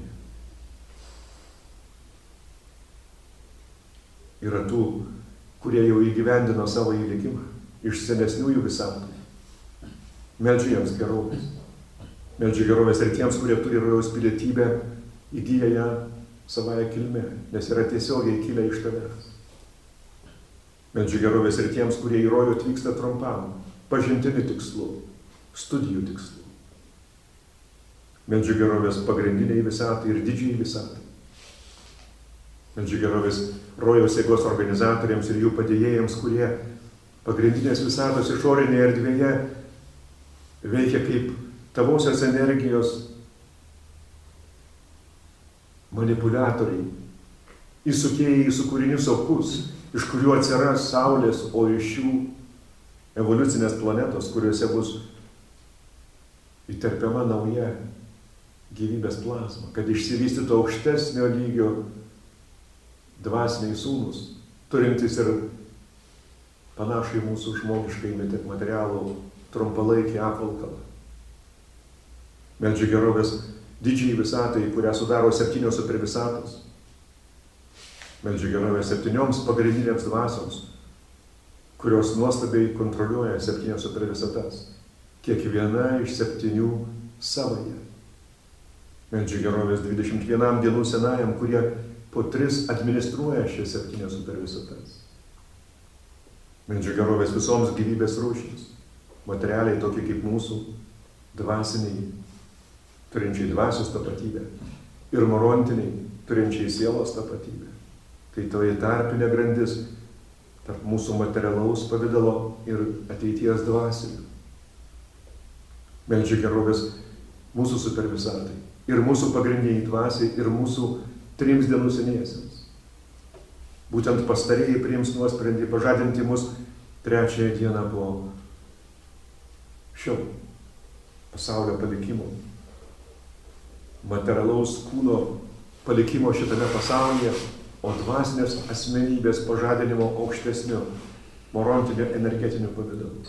Yra tų, kurie jau įgyvendino savo įlikimą iš senesniųjų visatų. Meldžiu jiems gerovės. Meldžiu gerovės ir tiems, kurie turi rojaus pilietybę, įgyja ją savąją kilmę, nes yra tiesiogiai kilę iš tavęs. Meldžiu gerovės ir tiems, kurie į rojų atvyksta trumpam, pažintiniu tikslu, studijų tikslu. Meldžiu gerovės pagrindiniai visatai ir didžiai visatai. Meldžiu gerovės rojaus jėgos organizatoriams ir jų padėjėjams, kurie pagrindinės visatos išorinėje erdvėje veikia kaip tavosios energijos manipuliatoriai, įsukėjai į sukūrinius opus, iš kurių atsiras saulės, o iš jų evoliucinės planetos, kuriuose bus įterpiama nauja gyvybės plazma, kad išsivystytų aukštesnio lygio dvasiniai sūnus, turintys ir panašai mūsų žmogiškai, bet tik materialų trumpalaikį apvalkalą. Meldžiu gerovės didžiai visatai, kurią sudaro septynios supervisatos. Meldžiu gerovės septynioms pagrindinėms dvasioms, kurios nuostabiai kontroliuoja septynios supervisatas. Kiekviena iš septynių savoje. Meldžiu gerovės dvidešimt vienam dienų senajam, kurie po tris administruoja šias septynios supervisatas. Meldžiu gerovės visoms gyvybės rūšims, materialiai tokie kaip mūsų, dvasiniai, turinčiai dvasios tapatybę, ir morontiniai, turinčiai sielos tapatybę. Tai toji tarpinė grandis tarp mūsų materialaus pavidalo ir ateities dvasinio. Meldžiu gerovės mūsų supervisatai, ir mūsų pagrindiniai dvasiai, ir mūsų trims dienų seniesiems. Būtent pastarieji priims nuosprendį pažadinti mus trečiąją dieną po šio pasaulio palikimo. Materialaus kūno palikimo šitame pasaulyje, o dvasinės asmenybės pažadinimo aukštesniu morontinio energetiniu pavidalu.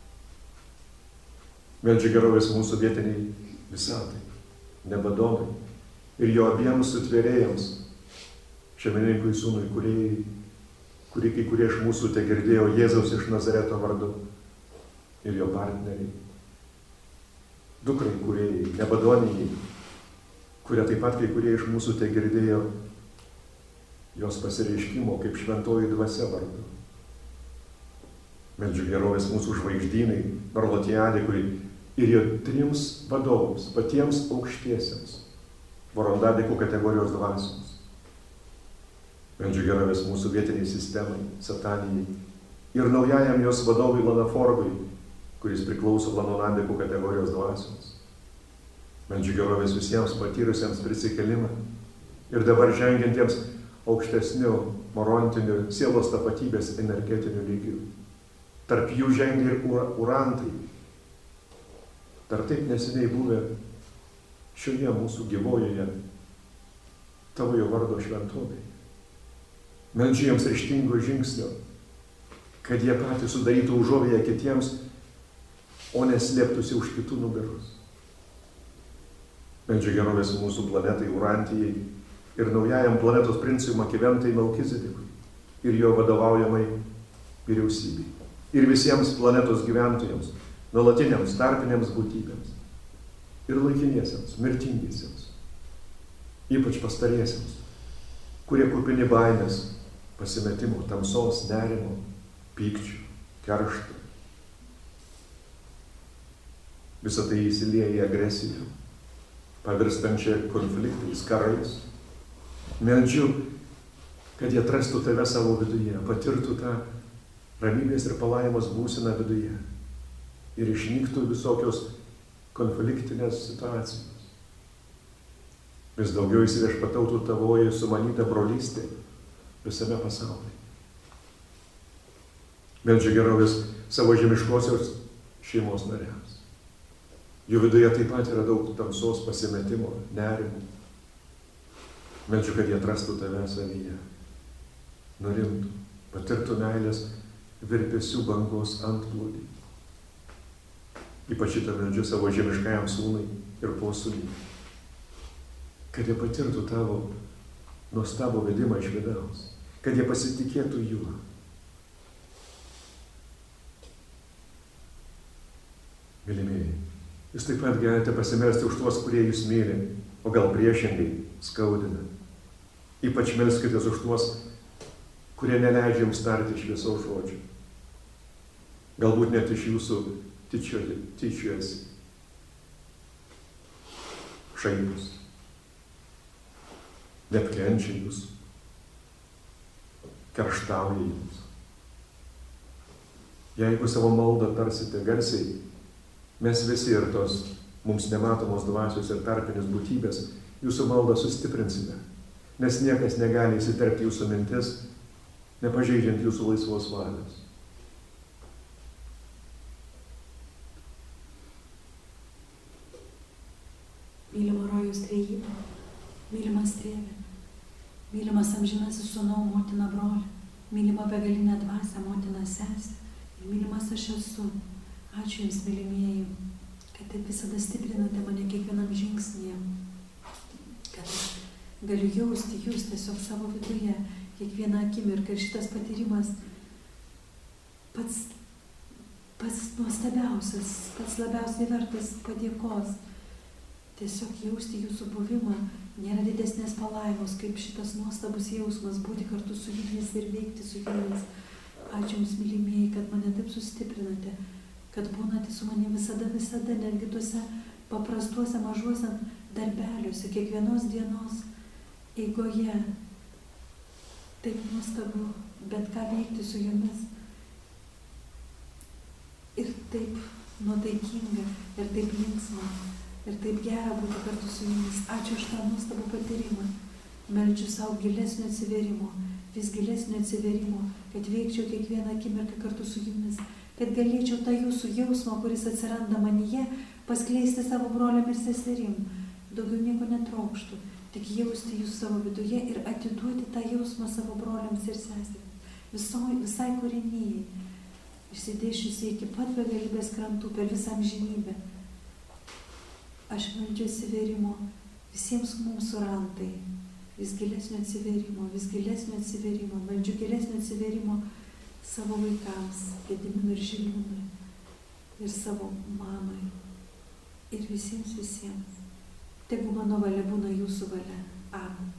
Meldžiu gerovės mūsų vietiniai visatai, Nebadonui ir jo abiems sutvėrėjams, šeimininkui sūnui, kurie, kurie kai kurie iš mūsų te girdėjo Jėzaus iš Nazareto vardu, ir jo partneriai, dukrai kūrėjai, Nebadonijai, kurie taip pat kai kurie iš mūsų te girdėjo jos pasireiškimo kaip šventoji dvasia vardu. Meldžiu gerovės mūsų žvaigždynai, Barlotijadė, kuri ir jo trims vadovams, patiems aukštiesiems, Vorondadikų kategorijos dvasioms. Meldžiu gerovės mūsų vietiniai sistemai, Satanijai ir naujajam jos vadovui Lanaforgui, kuris priklauso Lanonadikų kategorijos dvasioms. Meldžiu gerovės visiems patyrusiems prisikelimą ir dabar žengiantiems aukštesniu morontiniu sielos tapatybės energetiniu lygiu. Tarp jų žengia ir urantai, dar taip neseniai buvę šioje mūsų gyvojoje tavojo vardo šventovėje. Meldžiu jiems ryžtingo žingsnio, kad jie patys sudarytų užuovėją kitiems, o neslėptųsi už kitų nugaros. Meldžiu gerovės mūsų planetai Urantijai ir naujajam planetos princui Makiventai Melkizedekui ir jo vadovaujamai vyriausybei. Ir visiems planetos gyventojams, nuolatiniams, tarpiniams būtybėms ir laikiniesiems, mirtingiesiems, ypač pastariesiems, kurie kupini baimės, pasimetimo, tamsos, nerimo, pykčių, keršto. Visą tai įsilieja į agresiją, pavirstančią konfliktais, karais. Meldžiu, kad jie atrastų tave savo viduje, patirtų tą ramybės ir palaimos būseną viduje ir išnyktų visokios konfliktinės situacijos. Vis daugiau įsiviešpatautų tavoji sumanyta brolystė visame pasaulyje. Meldžiu gerovės savo žemiškosios šeimos nariams. Jų viduje taip pat yra daug tamsos, pasimetimo, nerimo. Meldžiu, kad jie atrastų tave savyje, nurimtų, patirtų meilės virpesių bangos antplūdį. Ypač šitą meldžiu savo žemiškajam sūnui ir posūniui, kad jie patirtų tavo nuostabų vedimą iš vidaus, kad jie pasitikėtų juo. Mylimieji, jūs taip pat galite pasimelsti už tuos, kurie jūs myli, o gal priešingai skaudina. Ypač melskitės už tuos, kurie neleidžia jums tarti šviesaus žodžio. Galbūt net iš jūsų tyčiojasi, šaipus, neapkenčia jūsų, kerštauja jums. Jeigu savo maldą tarsite garsiai, mes visi ir tos mums nematomos dvasios ir tarpinės būtybės jūsų maldą sustiprinsime, nes niekas negali įsiterpti jūsų mintis, nepažeidžiant jūsų laisvos valios. Mylimo rojus trejybė, mylimas tėve, mylimas amžinasis sūnau, motina broli, mylima begalinė dvasia, motina sesė ir mylimas aš esu. Ačiū Jums, mylimieji, kad taip visada stiprinate mane kiekvienam žingsnyje, kad aš galiu jausti Jūs tiesiog savo viduje kiekvieną akimirką ir šitas patyrimas pats, pats nuostabiausias, pats labiausiai vertas padėkos. Tiesiog jausti Jūsų buvimą nėra didesnės palaimos, kaip šitas nuostabus jausmas būti kartu su Jumis ir veikti su Jumis. Ačiū Jums, mylimieji, kad mane taip sustiprinate, kad būnate su manimi visada, visada, netgi tuose paprastuose mažuose darbeliuose, kiekvienos dienos eigoje. Taip nuostabu, bet ką veikti su Jumis. Ir taip nuotaikinga, ir taip linksma. Ir taip gera būti kartu su Jumis. Ačiū už tą nuostabų patyrimą. Meldžiu savo gilesnio atsivėrimo vis gilesnio atsiverimo, kad veikčiau kiekvieną akimirką kartu su jumis, kad galėčiau tą jūsų jausmą, kuris atsiranda manyje, paskleisti savo broliam ir seserim. Daugiau nieko netrokštų, tik jausti jūs savo viduje ir atiduoti tą jausmą savo broliams ir seserims, visoj, visai kūrinijai, išsidėšiusi iki pat begalybės krantų per visą amžinybę. Aš meldžiu atsiverimo visiems mūsų rantai, vis gilesnio atsiverimo, vis gilesnio atsiverimo, meldžiu gilesnio atsiverimo savo vaikams, Gediminui ir Žilvinui, ir savo mamai, ir visiems visiems. Tegu mano valia būna jūsų valia. Amen.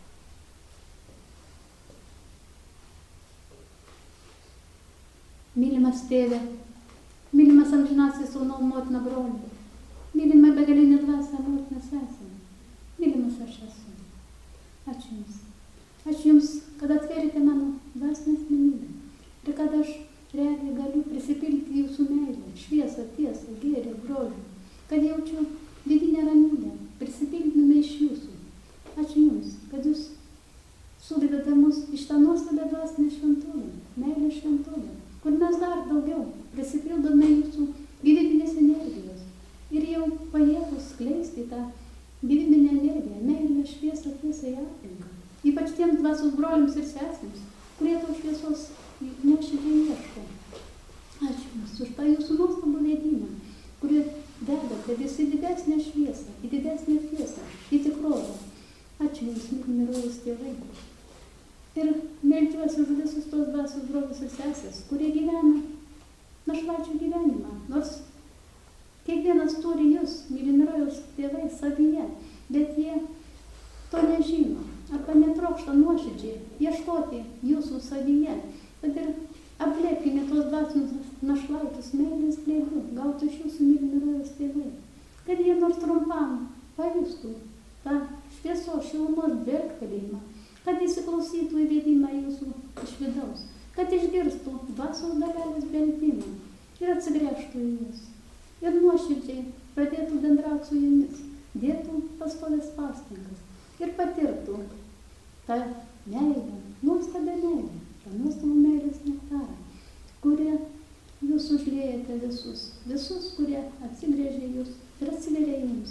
Mylimas tėve, mylimas amžinasis sūnau, motina, broli, mylima begalinė dvasia, motina, sesė, mylimas aš esu. Ačiū Jums. Ačiū Jums, kad atvėrėte mano dvasinę asmenybę ir kad aš realiai galiu prisipildyti Jūsų meilę, šviesą, tiesą, gėrį, grožį, kad jaučiu vidinę ramybę, prisipildydama iš Jūsų. Ačiū Jums, kad Jūs suvedate mus iš tą nuostabią dvasinę šventovę, meilę šventovę, kur mes dar daugiau prisipildome Jūsų gyvybinės energijos ir jau pajėgus skleisti tą gyvybinę energiją, meilę, šviesą, tiesą į aplinką. Ypač tiems dvasios broliams ir sesėms, kurie tos šviesos nuoširdžiai ieško. Ačiū Jums už tą Jūsų nuostabų vedimą, kurį dedate vis į didesnę šviesą, į didesnę tiesą, į tikrovę. Ačiū Jums, mylimi rojaus tėvai. Ir meldžiuosi už visus tos dvasios brolius ir sesės, kurie gyvena našlaičių gyvenimą, nors kiekvienas turi Jūs, mylimi rojaus tėvai, savyje, bet jie to nežino, arba netrokšta nuoširdžiai ieškoti Jūsų savyje, tad ir aplėpkime tos dvasinius našlaičius meilės glėbiu, gauti iš Jūsų, mylimi rojaus tėvai, kad jie nors trumpam pajustų tą šviesos šilumos dvelktelėjimą, kad įsiklausytų į vedimą Jūsų iš vidaus, kad išgirstų dvasios dalelės beldimą ir atsigręžtų į Jūs. Ir nuoširdžiai pradėtų bendrauti su Jumis, dėtų pastovės pastangas ir patirtų tą meilę, nuostabią meilę, tą nuostabų meilės nektarą, kurie Jūs užliejate visus, visus, kurie atsigręžia Jūs ir atsiveria Jums.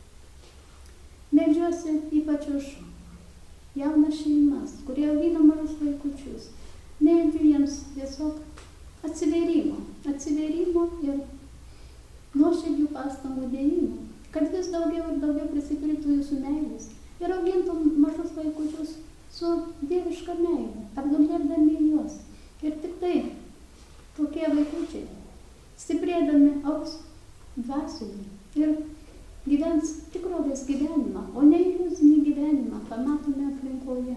Meldžiuosi ypač už jaunas šeimas, kurie augina mažus vaikučius. Meldžiu jiems tiesiog atsiverimo, atsiverimo ir nuoširdžių pastangų dėjimo, kad vis daugiau ir daugiau prisipildytų Jūsų meilės ir augintų mažus vaikučius su dieviška meile, apglėbdami juos. Ir tik tai tokie vaikučiai, stiprėdami augs dvasioje ir gyvens tikrovės gyvenimą, o ne iliuzinį gyvenimą, pamatome aplinkoje.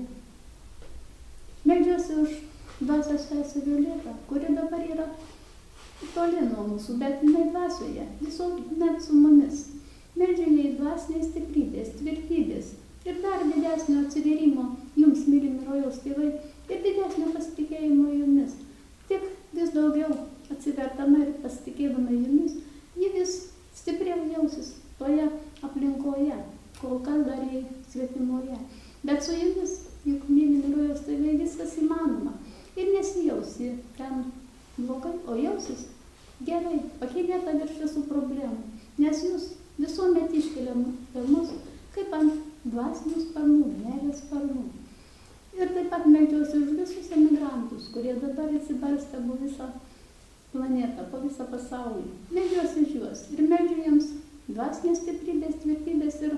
Meldžiuosi už dvasios sesę Violetą, kuri dabar yra toli nuo mūsų, bet jinai dvasioje, visuomet su mumis. Meldžiu jai dvasinės stiprybės, tvirtybės ir dar didesnio atsiverimo Jums, mylimi rojaus tėvai, ir didesnio pasitikėjimo Jumis. Tik vis daugiau atsivertama ir pasitikėdama Jumis, ji vis stipriau jausis toje aplinkoje, kol kas dar jai svetimoje. Bet su Jumis, juk mylimi rojaus tėvai, viskas įmanoma. Ir nesijausi ten blogai, o jausis gerai, pakylėta virš visų problemų. Nes Jūs visuomet iškelia mus kaip ant dvasinių sparnų, meilės sparnų. Ir taip pat meldžiuosi už visus emigrantus, kurie dabar atsibarstę po visą planetą, po visą pasaulį. Meldžiuosi už juos ir meldžiu jiems dvasinės stiprybės, tvirtybės ir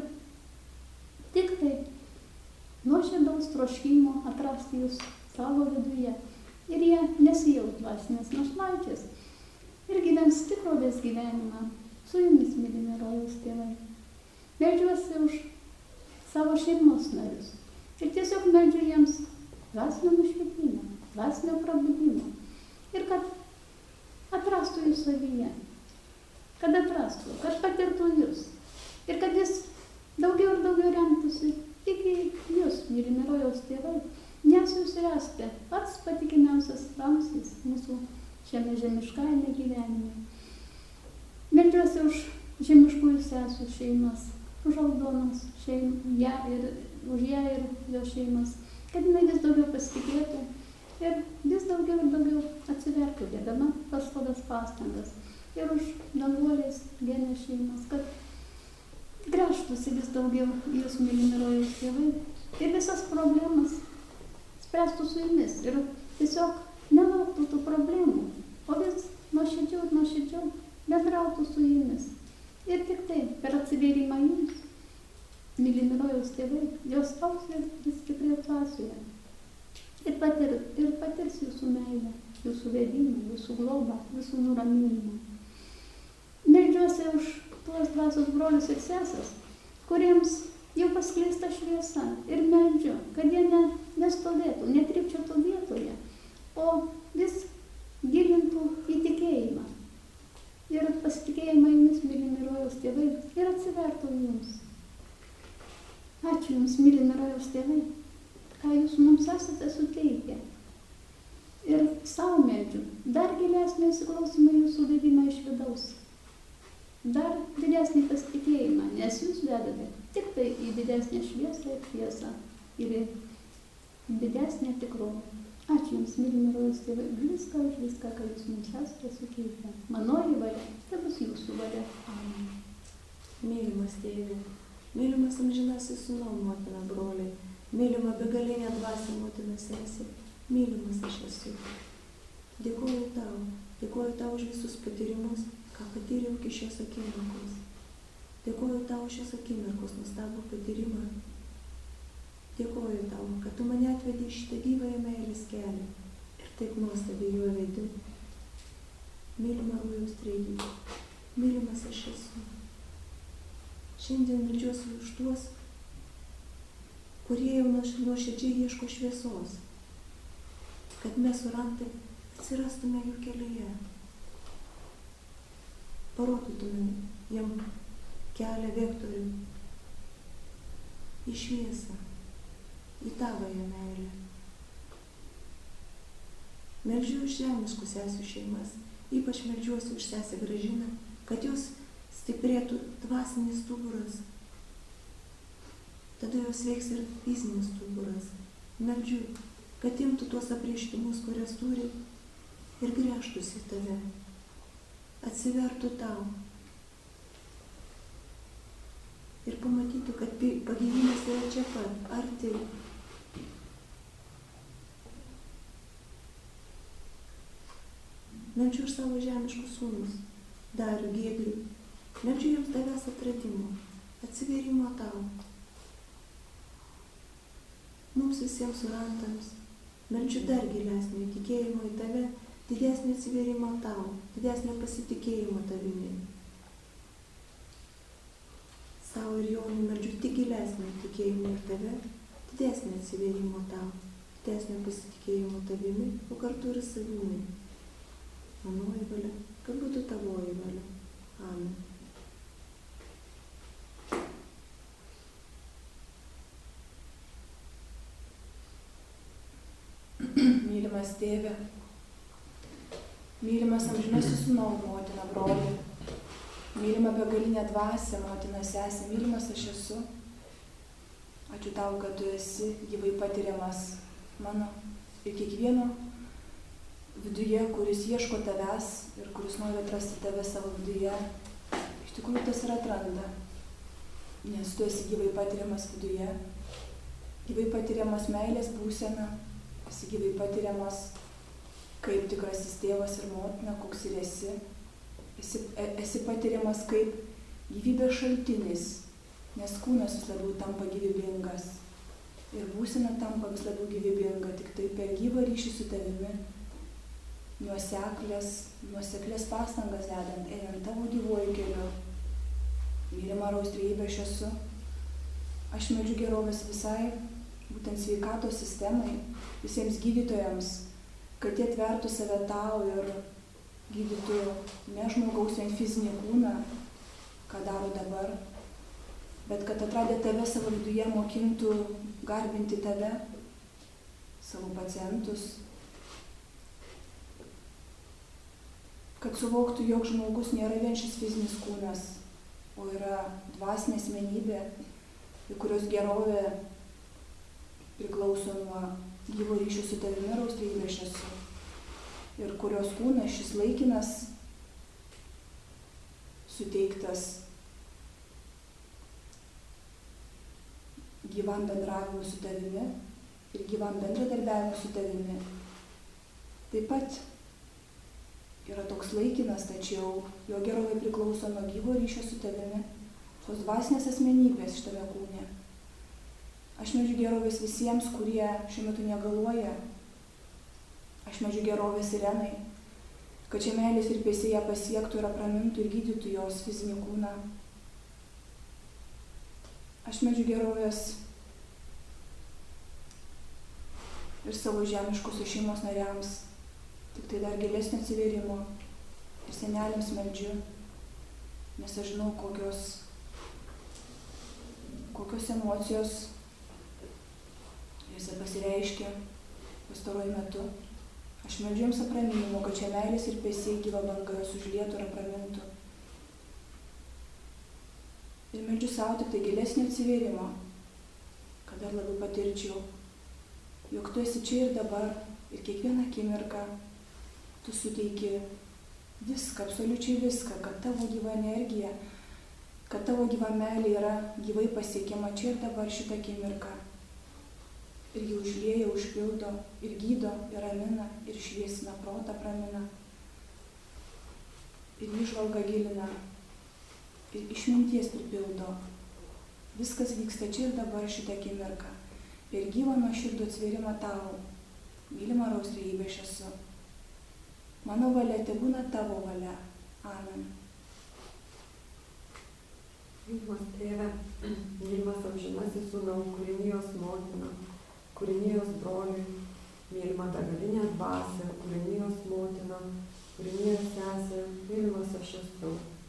tik tai nuoširdaus troškimo atrasti Jūs savo viduje. Ir jie nesijaus dvasinės našlaičiais ir gyvens tikrovės gyvenimą su Jumis, mylimi rojaus tėvai. Meldžiuosi už savo šeimos narius ir tiesiog meldžiu jiems dvasinio nušvietimo, dvasinio prabudimo ir kad atrastų Jūs savyje, kad atrastų, kad patirtų Jūs ir kad Jis daugiau ir daugiau remtųsi tik į Jūs, mylimi rojaus tėvai, nes Jūs ir esate pats patikimiausias ramstis mūsų šiame žemiškajame gyvenime. Meldžiuosi už žemiškųjų sesų šeimas, už Aldonos šeimą, ja ir, už ją ir jo šeimas, kad jinai vis daugiau pasitikėtų ir vis daugiau ir daugiau atsivertų, dėdama pastovias pastangas. Ir už danguolės genės šeimas, kad gręžtųsi vis daugiau jūsų mylimi rojaus tėvai ir visas problemas spręstų su jumis ir tiesiog nelauktų tų problemų, o vis nuoširdžiau ir nuoširdžiau bendrautų su jumis. Ir tik tai per atsivėrimą jums, mylimi rojaus tėvai, jos augs ir stipriai dvasioje. Ir, patir, ir patirs jūsų meilę, jūsų vedimą, jūsų globą, jūsų nuraminimą. Meldžiuosi už tuos dvasios brolius ir sesės, kuriems jau paskleista šviesa, ir meldžiu, kad jie ne, nestovėtų, netrypčiotų vietoje, o vis gilintų į tikėjimą. Ir pasitikėjimą jumis, mylimi rojaus tėvai, ir atsivertų jums. Ačiū jums, mylimi rojaus tėvai, ką jūs mums esate suteikę. Ir savo meldžiu, dar gilesnį įsiklausymą jūsų vedimą iš vidaus. Dar didesnį pasitikėjimą, nes jūs vedate tik tai į didesnę šviesą ir tiesą ir į didesnę tikrovę. Ačiū jums, mylimi rojaus tėvai, viską už viską, ką jūs mums esate suteikę. Manoji valia, tai bus jūsų valia. Amen. Mylimas tėve, mylimas amžinasis sūnau, motina, broliai, mylima begalinė dvasia, motina, sesė, mylimas aš esu. Dėkuoju tau, dėkuoju tau už visus patyrimus, ką patyriau iki šios akimirkos. Dėkuoju tau už šios akimirkos nuostabų patyrimą. Dėkuoju tau, kad tu mane atvedė į šitą gyvąją meilės kelią ir taip nuostabiai juo vedi. Mylima rojaus trejybė, mylimas aš esu. Šiandien meldžiuosi už tuos, kurie jau nuoširdžiai ieško šviesos, kad mes su rantai atsirastume jų kelyje. Parodytume jam kelią vektorių į šviesą, į tavąją meilę. Meldžiu už žemiškų sesių šeimas, ypač meldžiuosi už sesę Gražiną, kad jos stiprėtų dvasinis stuburas. Tada jos veiks ir fizinis stuburas. Meldžiu, kad imtų tuos apreiškimus, kurias turi, ir gręžtųsi į tave. Atsivertų tau. Ir pamatytų, kad pagyvinimas yra čia pat, arti. Meldžiu už savo žemiškus sūnus, Darių, Giedrių. Meldžiu jiems tavęs atradimo, atsivėrimo tau. Mums visiems surantams meldžiu dar gilesnio įtikėjimo į tave, didesnio atsivėrimo tau, didesnio pasitikėjimo tavimi. Savo ir Jonui meldžiu tik gilesnio įtikėjimo į tave, didesnio atsivėrimo tau, didesnio pasitikėjimo tavimi, o kartu ir savimi. Manoji valia, kad būtų tavoji valia. Amen. Mylimas tėve, mylimas amžinasis sūnau, motina, broli, mylima begalinė dvasia, motina, sesė, mylimas aš esu. Ačiū tau, kad tu esi gyvai patiriamas mano ir kiekvieno viduje, kuris ieško tavęs ir kuris nori atrasti tave savo viduje. Iš tikrųjų tas ir atranda, nes tu esi gyvai patiriamas viduje, gyvai patiriamas meilės būsena, esi gyvai patiriamas kaip tikrasis tėvas ir motina, koks ir esi. Esi, esi patiriamas kaip gyvybės šaltinis, nes kūnas vis labiau tampa gyvybingas ir būsena tampa vis labiau gyvybinga, tik tai per gyvą ryšį su tavimi, nuoseklės, nuoseklės pastangas dedant, einant tavo gyvuoju keliu. Mylima rojaus trejybė aš esu. Aš meldžiu gerovės visai, būtent sveikatos sistemai, visiems gydytojams, kad jie atvertų save tau ir gydytų ne žmogaus vien fizinį kūną, ką daro dabar, bet kad atradę tave savo viduje mokintų garbinti tave, savo pacientus, kad suvoktų, jog žmogus nėra vien šis fizinis kūnas, o yra dvasinė asmenybė, į kurios gerovę priklauso nuo gyvo ryšio su tavimi, Raus trejybė aš esu. Ir kurios kūnas šis laikinas suteiktas gyvam bendravimui su tavimi ir gyvam bendradarbiavimui su tavimi. Taip pat yra toks laikinas, tačiau jo gerovė priklauso nuo gyvo ryšio su tavimi, tos dvasinės asmenybės šitame kūne. Aš meldžiu gerovės visiems, kurie šiuo metu negaluoja. Aš meldžiu gerovės Irenai, kad čia meilės ir pėsėje pasiektų ir apramintų ir gydytų jos fizinį kūną. Aš meldžiu gerovės ir savo žemiškosios šeimos nariams, tik tai dar gilesnio atsivėrimo. Ir seneliams meldžiu, nes aš žinau, kokios, kokios emocijos jose pasireiškia pastaruoju metu. Aš meldžiu jums apraminimo, kad čia meilės ir pėsėje gyva banga jos užlietų ir apramintų. Ir meldžiu savo tik tai gilesnio atsivėrimo, kad dar labiau patirčiau, jog tu esi čia ir dabar ir kiekvieną akimirką tu suteiki viską, absoliučiai viską, kad tavo gyva energija, kad tavo gyva meilė yra gyvai pasiekiama čia ir dabar šitą akimirką. Ir jį užlieja, užpildo, ir gydo, ir ramina, ir šviesina protą, pramina, ir įžvalgą gilina, ir išminties pripildo. Viskas vyksta čia ir dabar šitą akimirką. Ir gyvą nuoširdų atsvėrimą tau, mylima Raus trejybė aš esu. Mano valia tebūna tavo valia. Amen. Mylimas Tėve, mylimas amžinasis Sūnau, kūrinijos motina, kūrinijos broliui, mylima begalinė dvasia, kūrinijos motina, kūrinijos sesė, mylimas aš esu.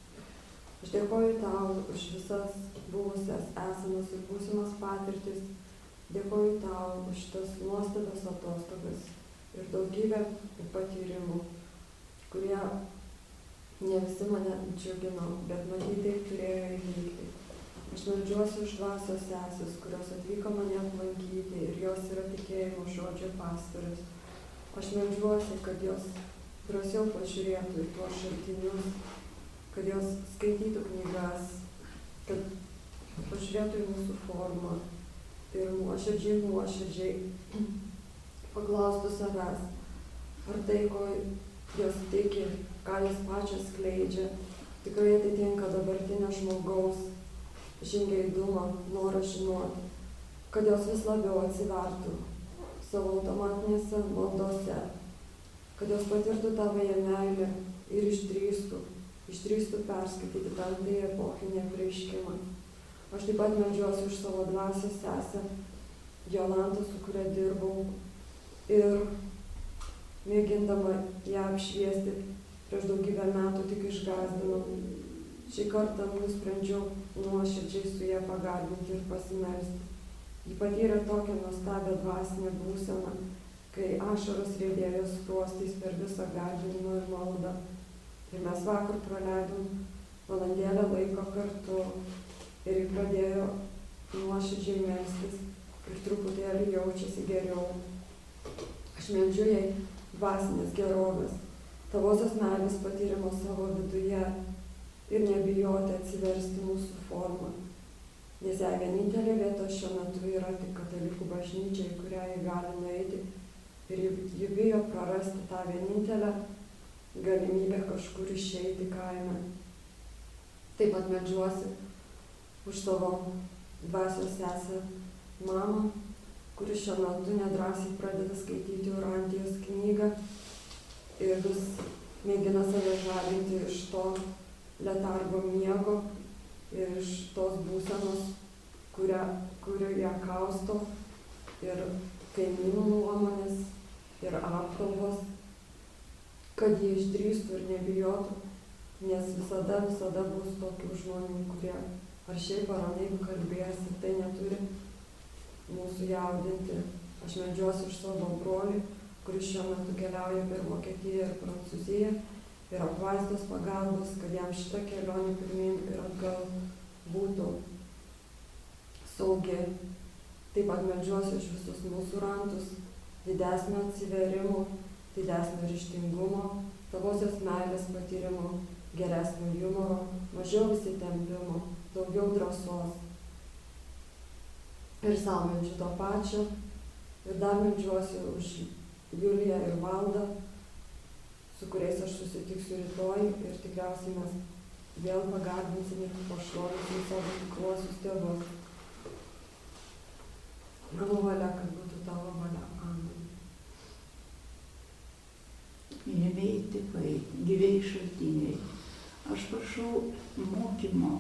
Aš dėkoju tau už visas buvusias, esamas ir būsimas patirtis, dėkoju tau už tas nuostabias atostogas ir daugybę patyrimų, kurie ne visi mane džiugino, bet matyt taip turėjo įvykti. Aš meldžiuosi už dvasios sesės, kurios atvyko mane aplankyti ir jos yra tikėjimo žodžio pastorius. Aš meldžiuosi, kad jos drąsiau pažiūrėtų į tuos šaltinius, kad jos skaitytų knygas, kad pažiūrėtų į mūsų formą ir nuoširdžiai, nuoširdžiai paklaustų savęs, ar tai, ko jos tiki, ką jos pačios skleidžia, tikrai atitinka dabartinio žmogaus žingeidumą, norą žinoti, kad jos vis labiau atsivertų savo automatinėse maldose, kad jos patirtų tavąją meilę ir išdrįstų, išdrįstų perskaityti penktąjį epochinį apreiškimą. Aš taip pat meldžiuosi už savo dvasios sesę, Jolantą, su kuria dirbau, ir mėgindama ją apšviesti prieš daugybę metų tik išgąsdinau. Šį kartą nusprendžiau nuoširdžiai su ją pagarbinti ir pasimelsti. Ji patyrė tokią nuostabią dvasinę būseną, kai ašaros riedėjo skruostais per visą garbinimą ir maldą. Ir mes vakar praleidom valandėlę laiko kartu ir ji pradėjo nuoširdžiai melstis ir truputėlį jaučiasi geriau. Aš meldžiu jai dvasinės gerovės, tavosios meilės patyrimo savo viduje ir nebijoti atsiversti mūsų formą, nes jai vienintelė vieta šiuo metu yra tik katalikų bažnyčia, į kurią ji gali nueiti ir ji bijo prarasti tą vienintelę galimybę kažkur išeiti kaime. Taip pat meldžiuosi už savo dvasios sesę mamą, kuri šiuo metu nedrąsiai pradeda skaityti Urantijos knygą ir vis mėgina save žadinti iš to letargo miego ir iš tos būsenos, kurią, kurią ją kausto, ir kaimynų nuomonės, ir apkalbos, kad jie išdrįstų ir nebijotų, nes visada, visada bus tokių žmonių, kurie ar šiaip ar anaip kalbės, ir tai neturi mūsų jaudinti. Aš meldžiuosi už savo brolį, kuris šiuo metu keliauja per Vokietiją ir Prancūziją, ir apvaizdos pagalbos, kad jam šitą kelionę pirmyn ir atgal būtų saugi. Taip pat meldžiuosi už visus mūsų rantus, didesnio atsiverimo, didesnio ryžtingumo, tavosios meilės patyrimo, geresnio humoro, mažiau įsitempimo, daugiau drąsos. Ir savo meldžiu to pačio, ir dar meldžiuosi už Juliją ir Valdą, su kuriais aš susitiksiu rytoj ir tikriausiai mes vėl pagarbinsime ir pašlovinsime savo tikruosius tėvus. Mano valia, kad būtų tavo valia. Amen. Mylimiai tėvai, gyviai šaltiniai, aš prašau mokymo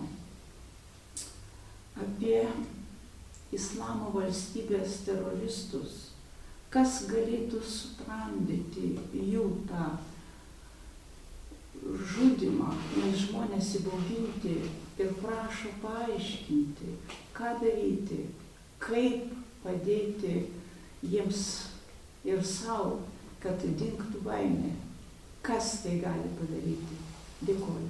apie Islamo valstybės teroristus, kas galėtų sutramdyti jų tą žudimą, nes žmonės įbauginti ir prašo paaiškinti, ką daryti, kaip padėti jiems ir savo, kad dingtų baimė. Kas tai gali padaryti? Dėkuoju.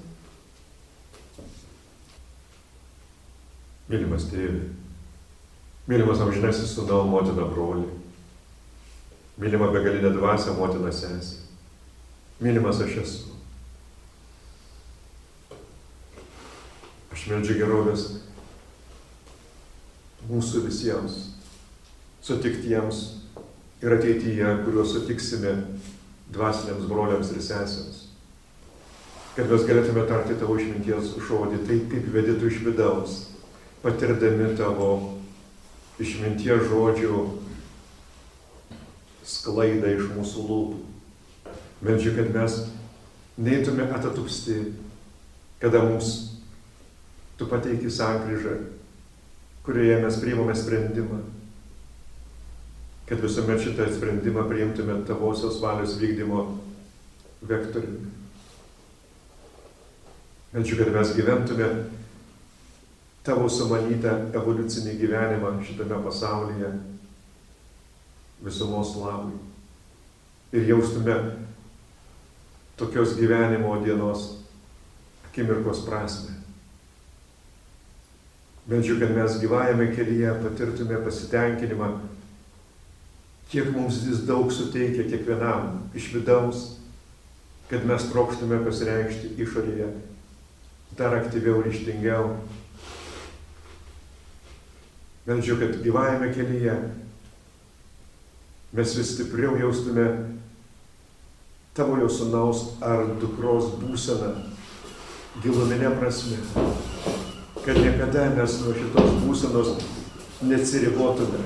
Mylimas tėve, mylimas amžinasis sūnau, motina broli, mylima begalinė dvasia, motina sesė, mylimas aš esu. Aš meldžiu gerovės mūsų visiems, sutiktiems ir ateityje, kuriuos sutiksime dvasiniams broliams ir sesėms, kad mes galėtume tarti tavo išminties žodį taip, kaip vedi tu iš vidaus, patirdami tavo išminties žodžių sklaidą iš mūsų lūpų. Meldžiu, kad mes neitume atatupsti, kada mums tu pateiki sankryžą, kurioje mes priimame sprendimą, kad visuomet šitą sprendimą priimtume tavosios valios vykdymo vektoriumi. Meldžiu, kad mes gyventume tavo sumanytą evoliucinį gyvenimą šitame pasaulyje visumos labui ir jaustume tokios gyvenimo dienos akimirkos prasme. Meldžiu, kad mes gyvajame kelyje patirtume pasitenkinimą, kiek mums jis daug suteikia kiekvienam iš vidaus, kad mes trokštume pasireikšti išorėje dar aktyviau, ryžtingiau. Meldžiu, kad gyvajame kelyje mes vis stipriau jaustume tavo jo sūnaus ar dukros būseną giluminė prasme, kad niekada mes nuo šitos būsenos neatsiribotume,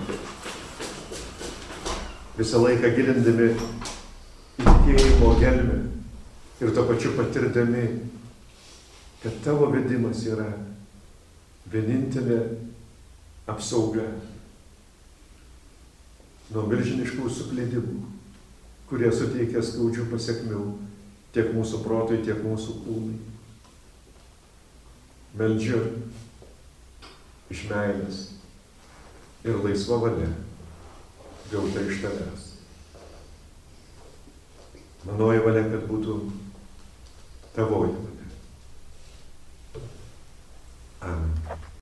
visą laiką gilindami į tikėjimo gelmę ir to pačiu patirdami, kad tavo vedimas yra vienintelė apsauga nuo milžiniškų suklydimų, kurie suteikia skaudžių pasekmių tiek mūsų protui, tiek mūsų kūnui. Meldžiu iš meilės ir laisva valia gauta iš tavęs. Manoji valia, kad būtų tavoji valia.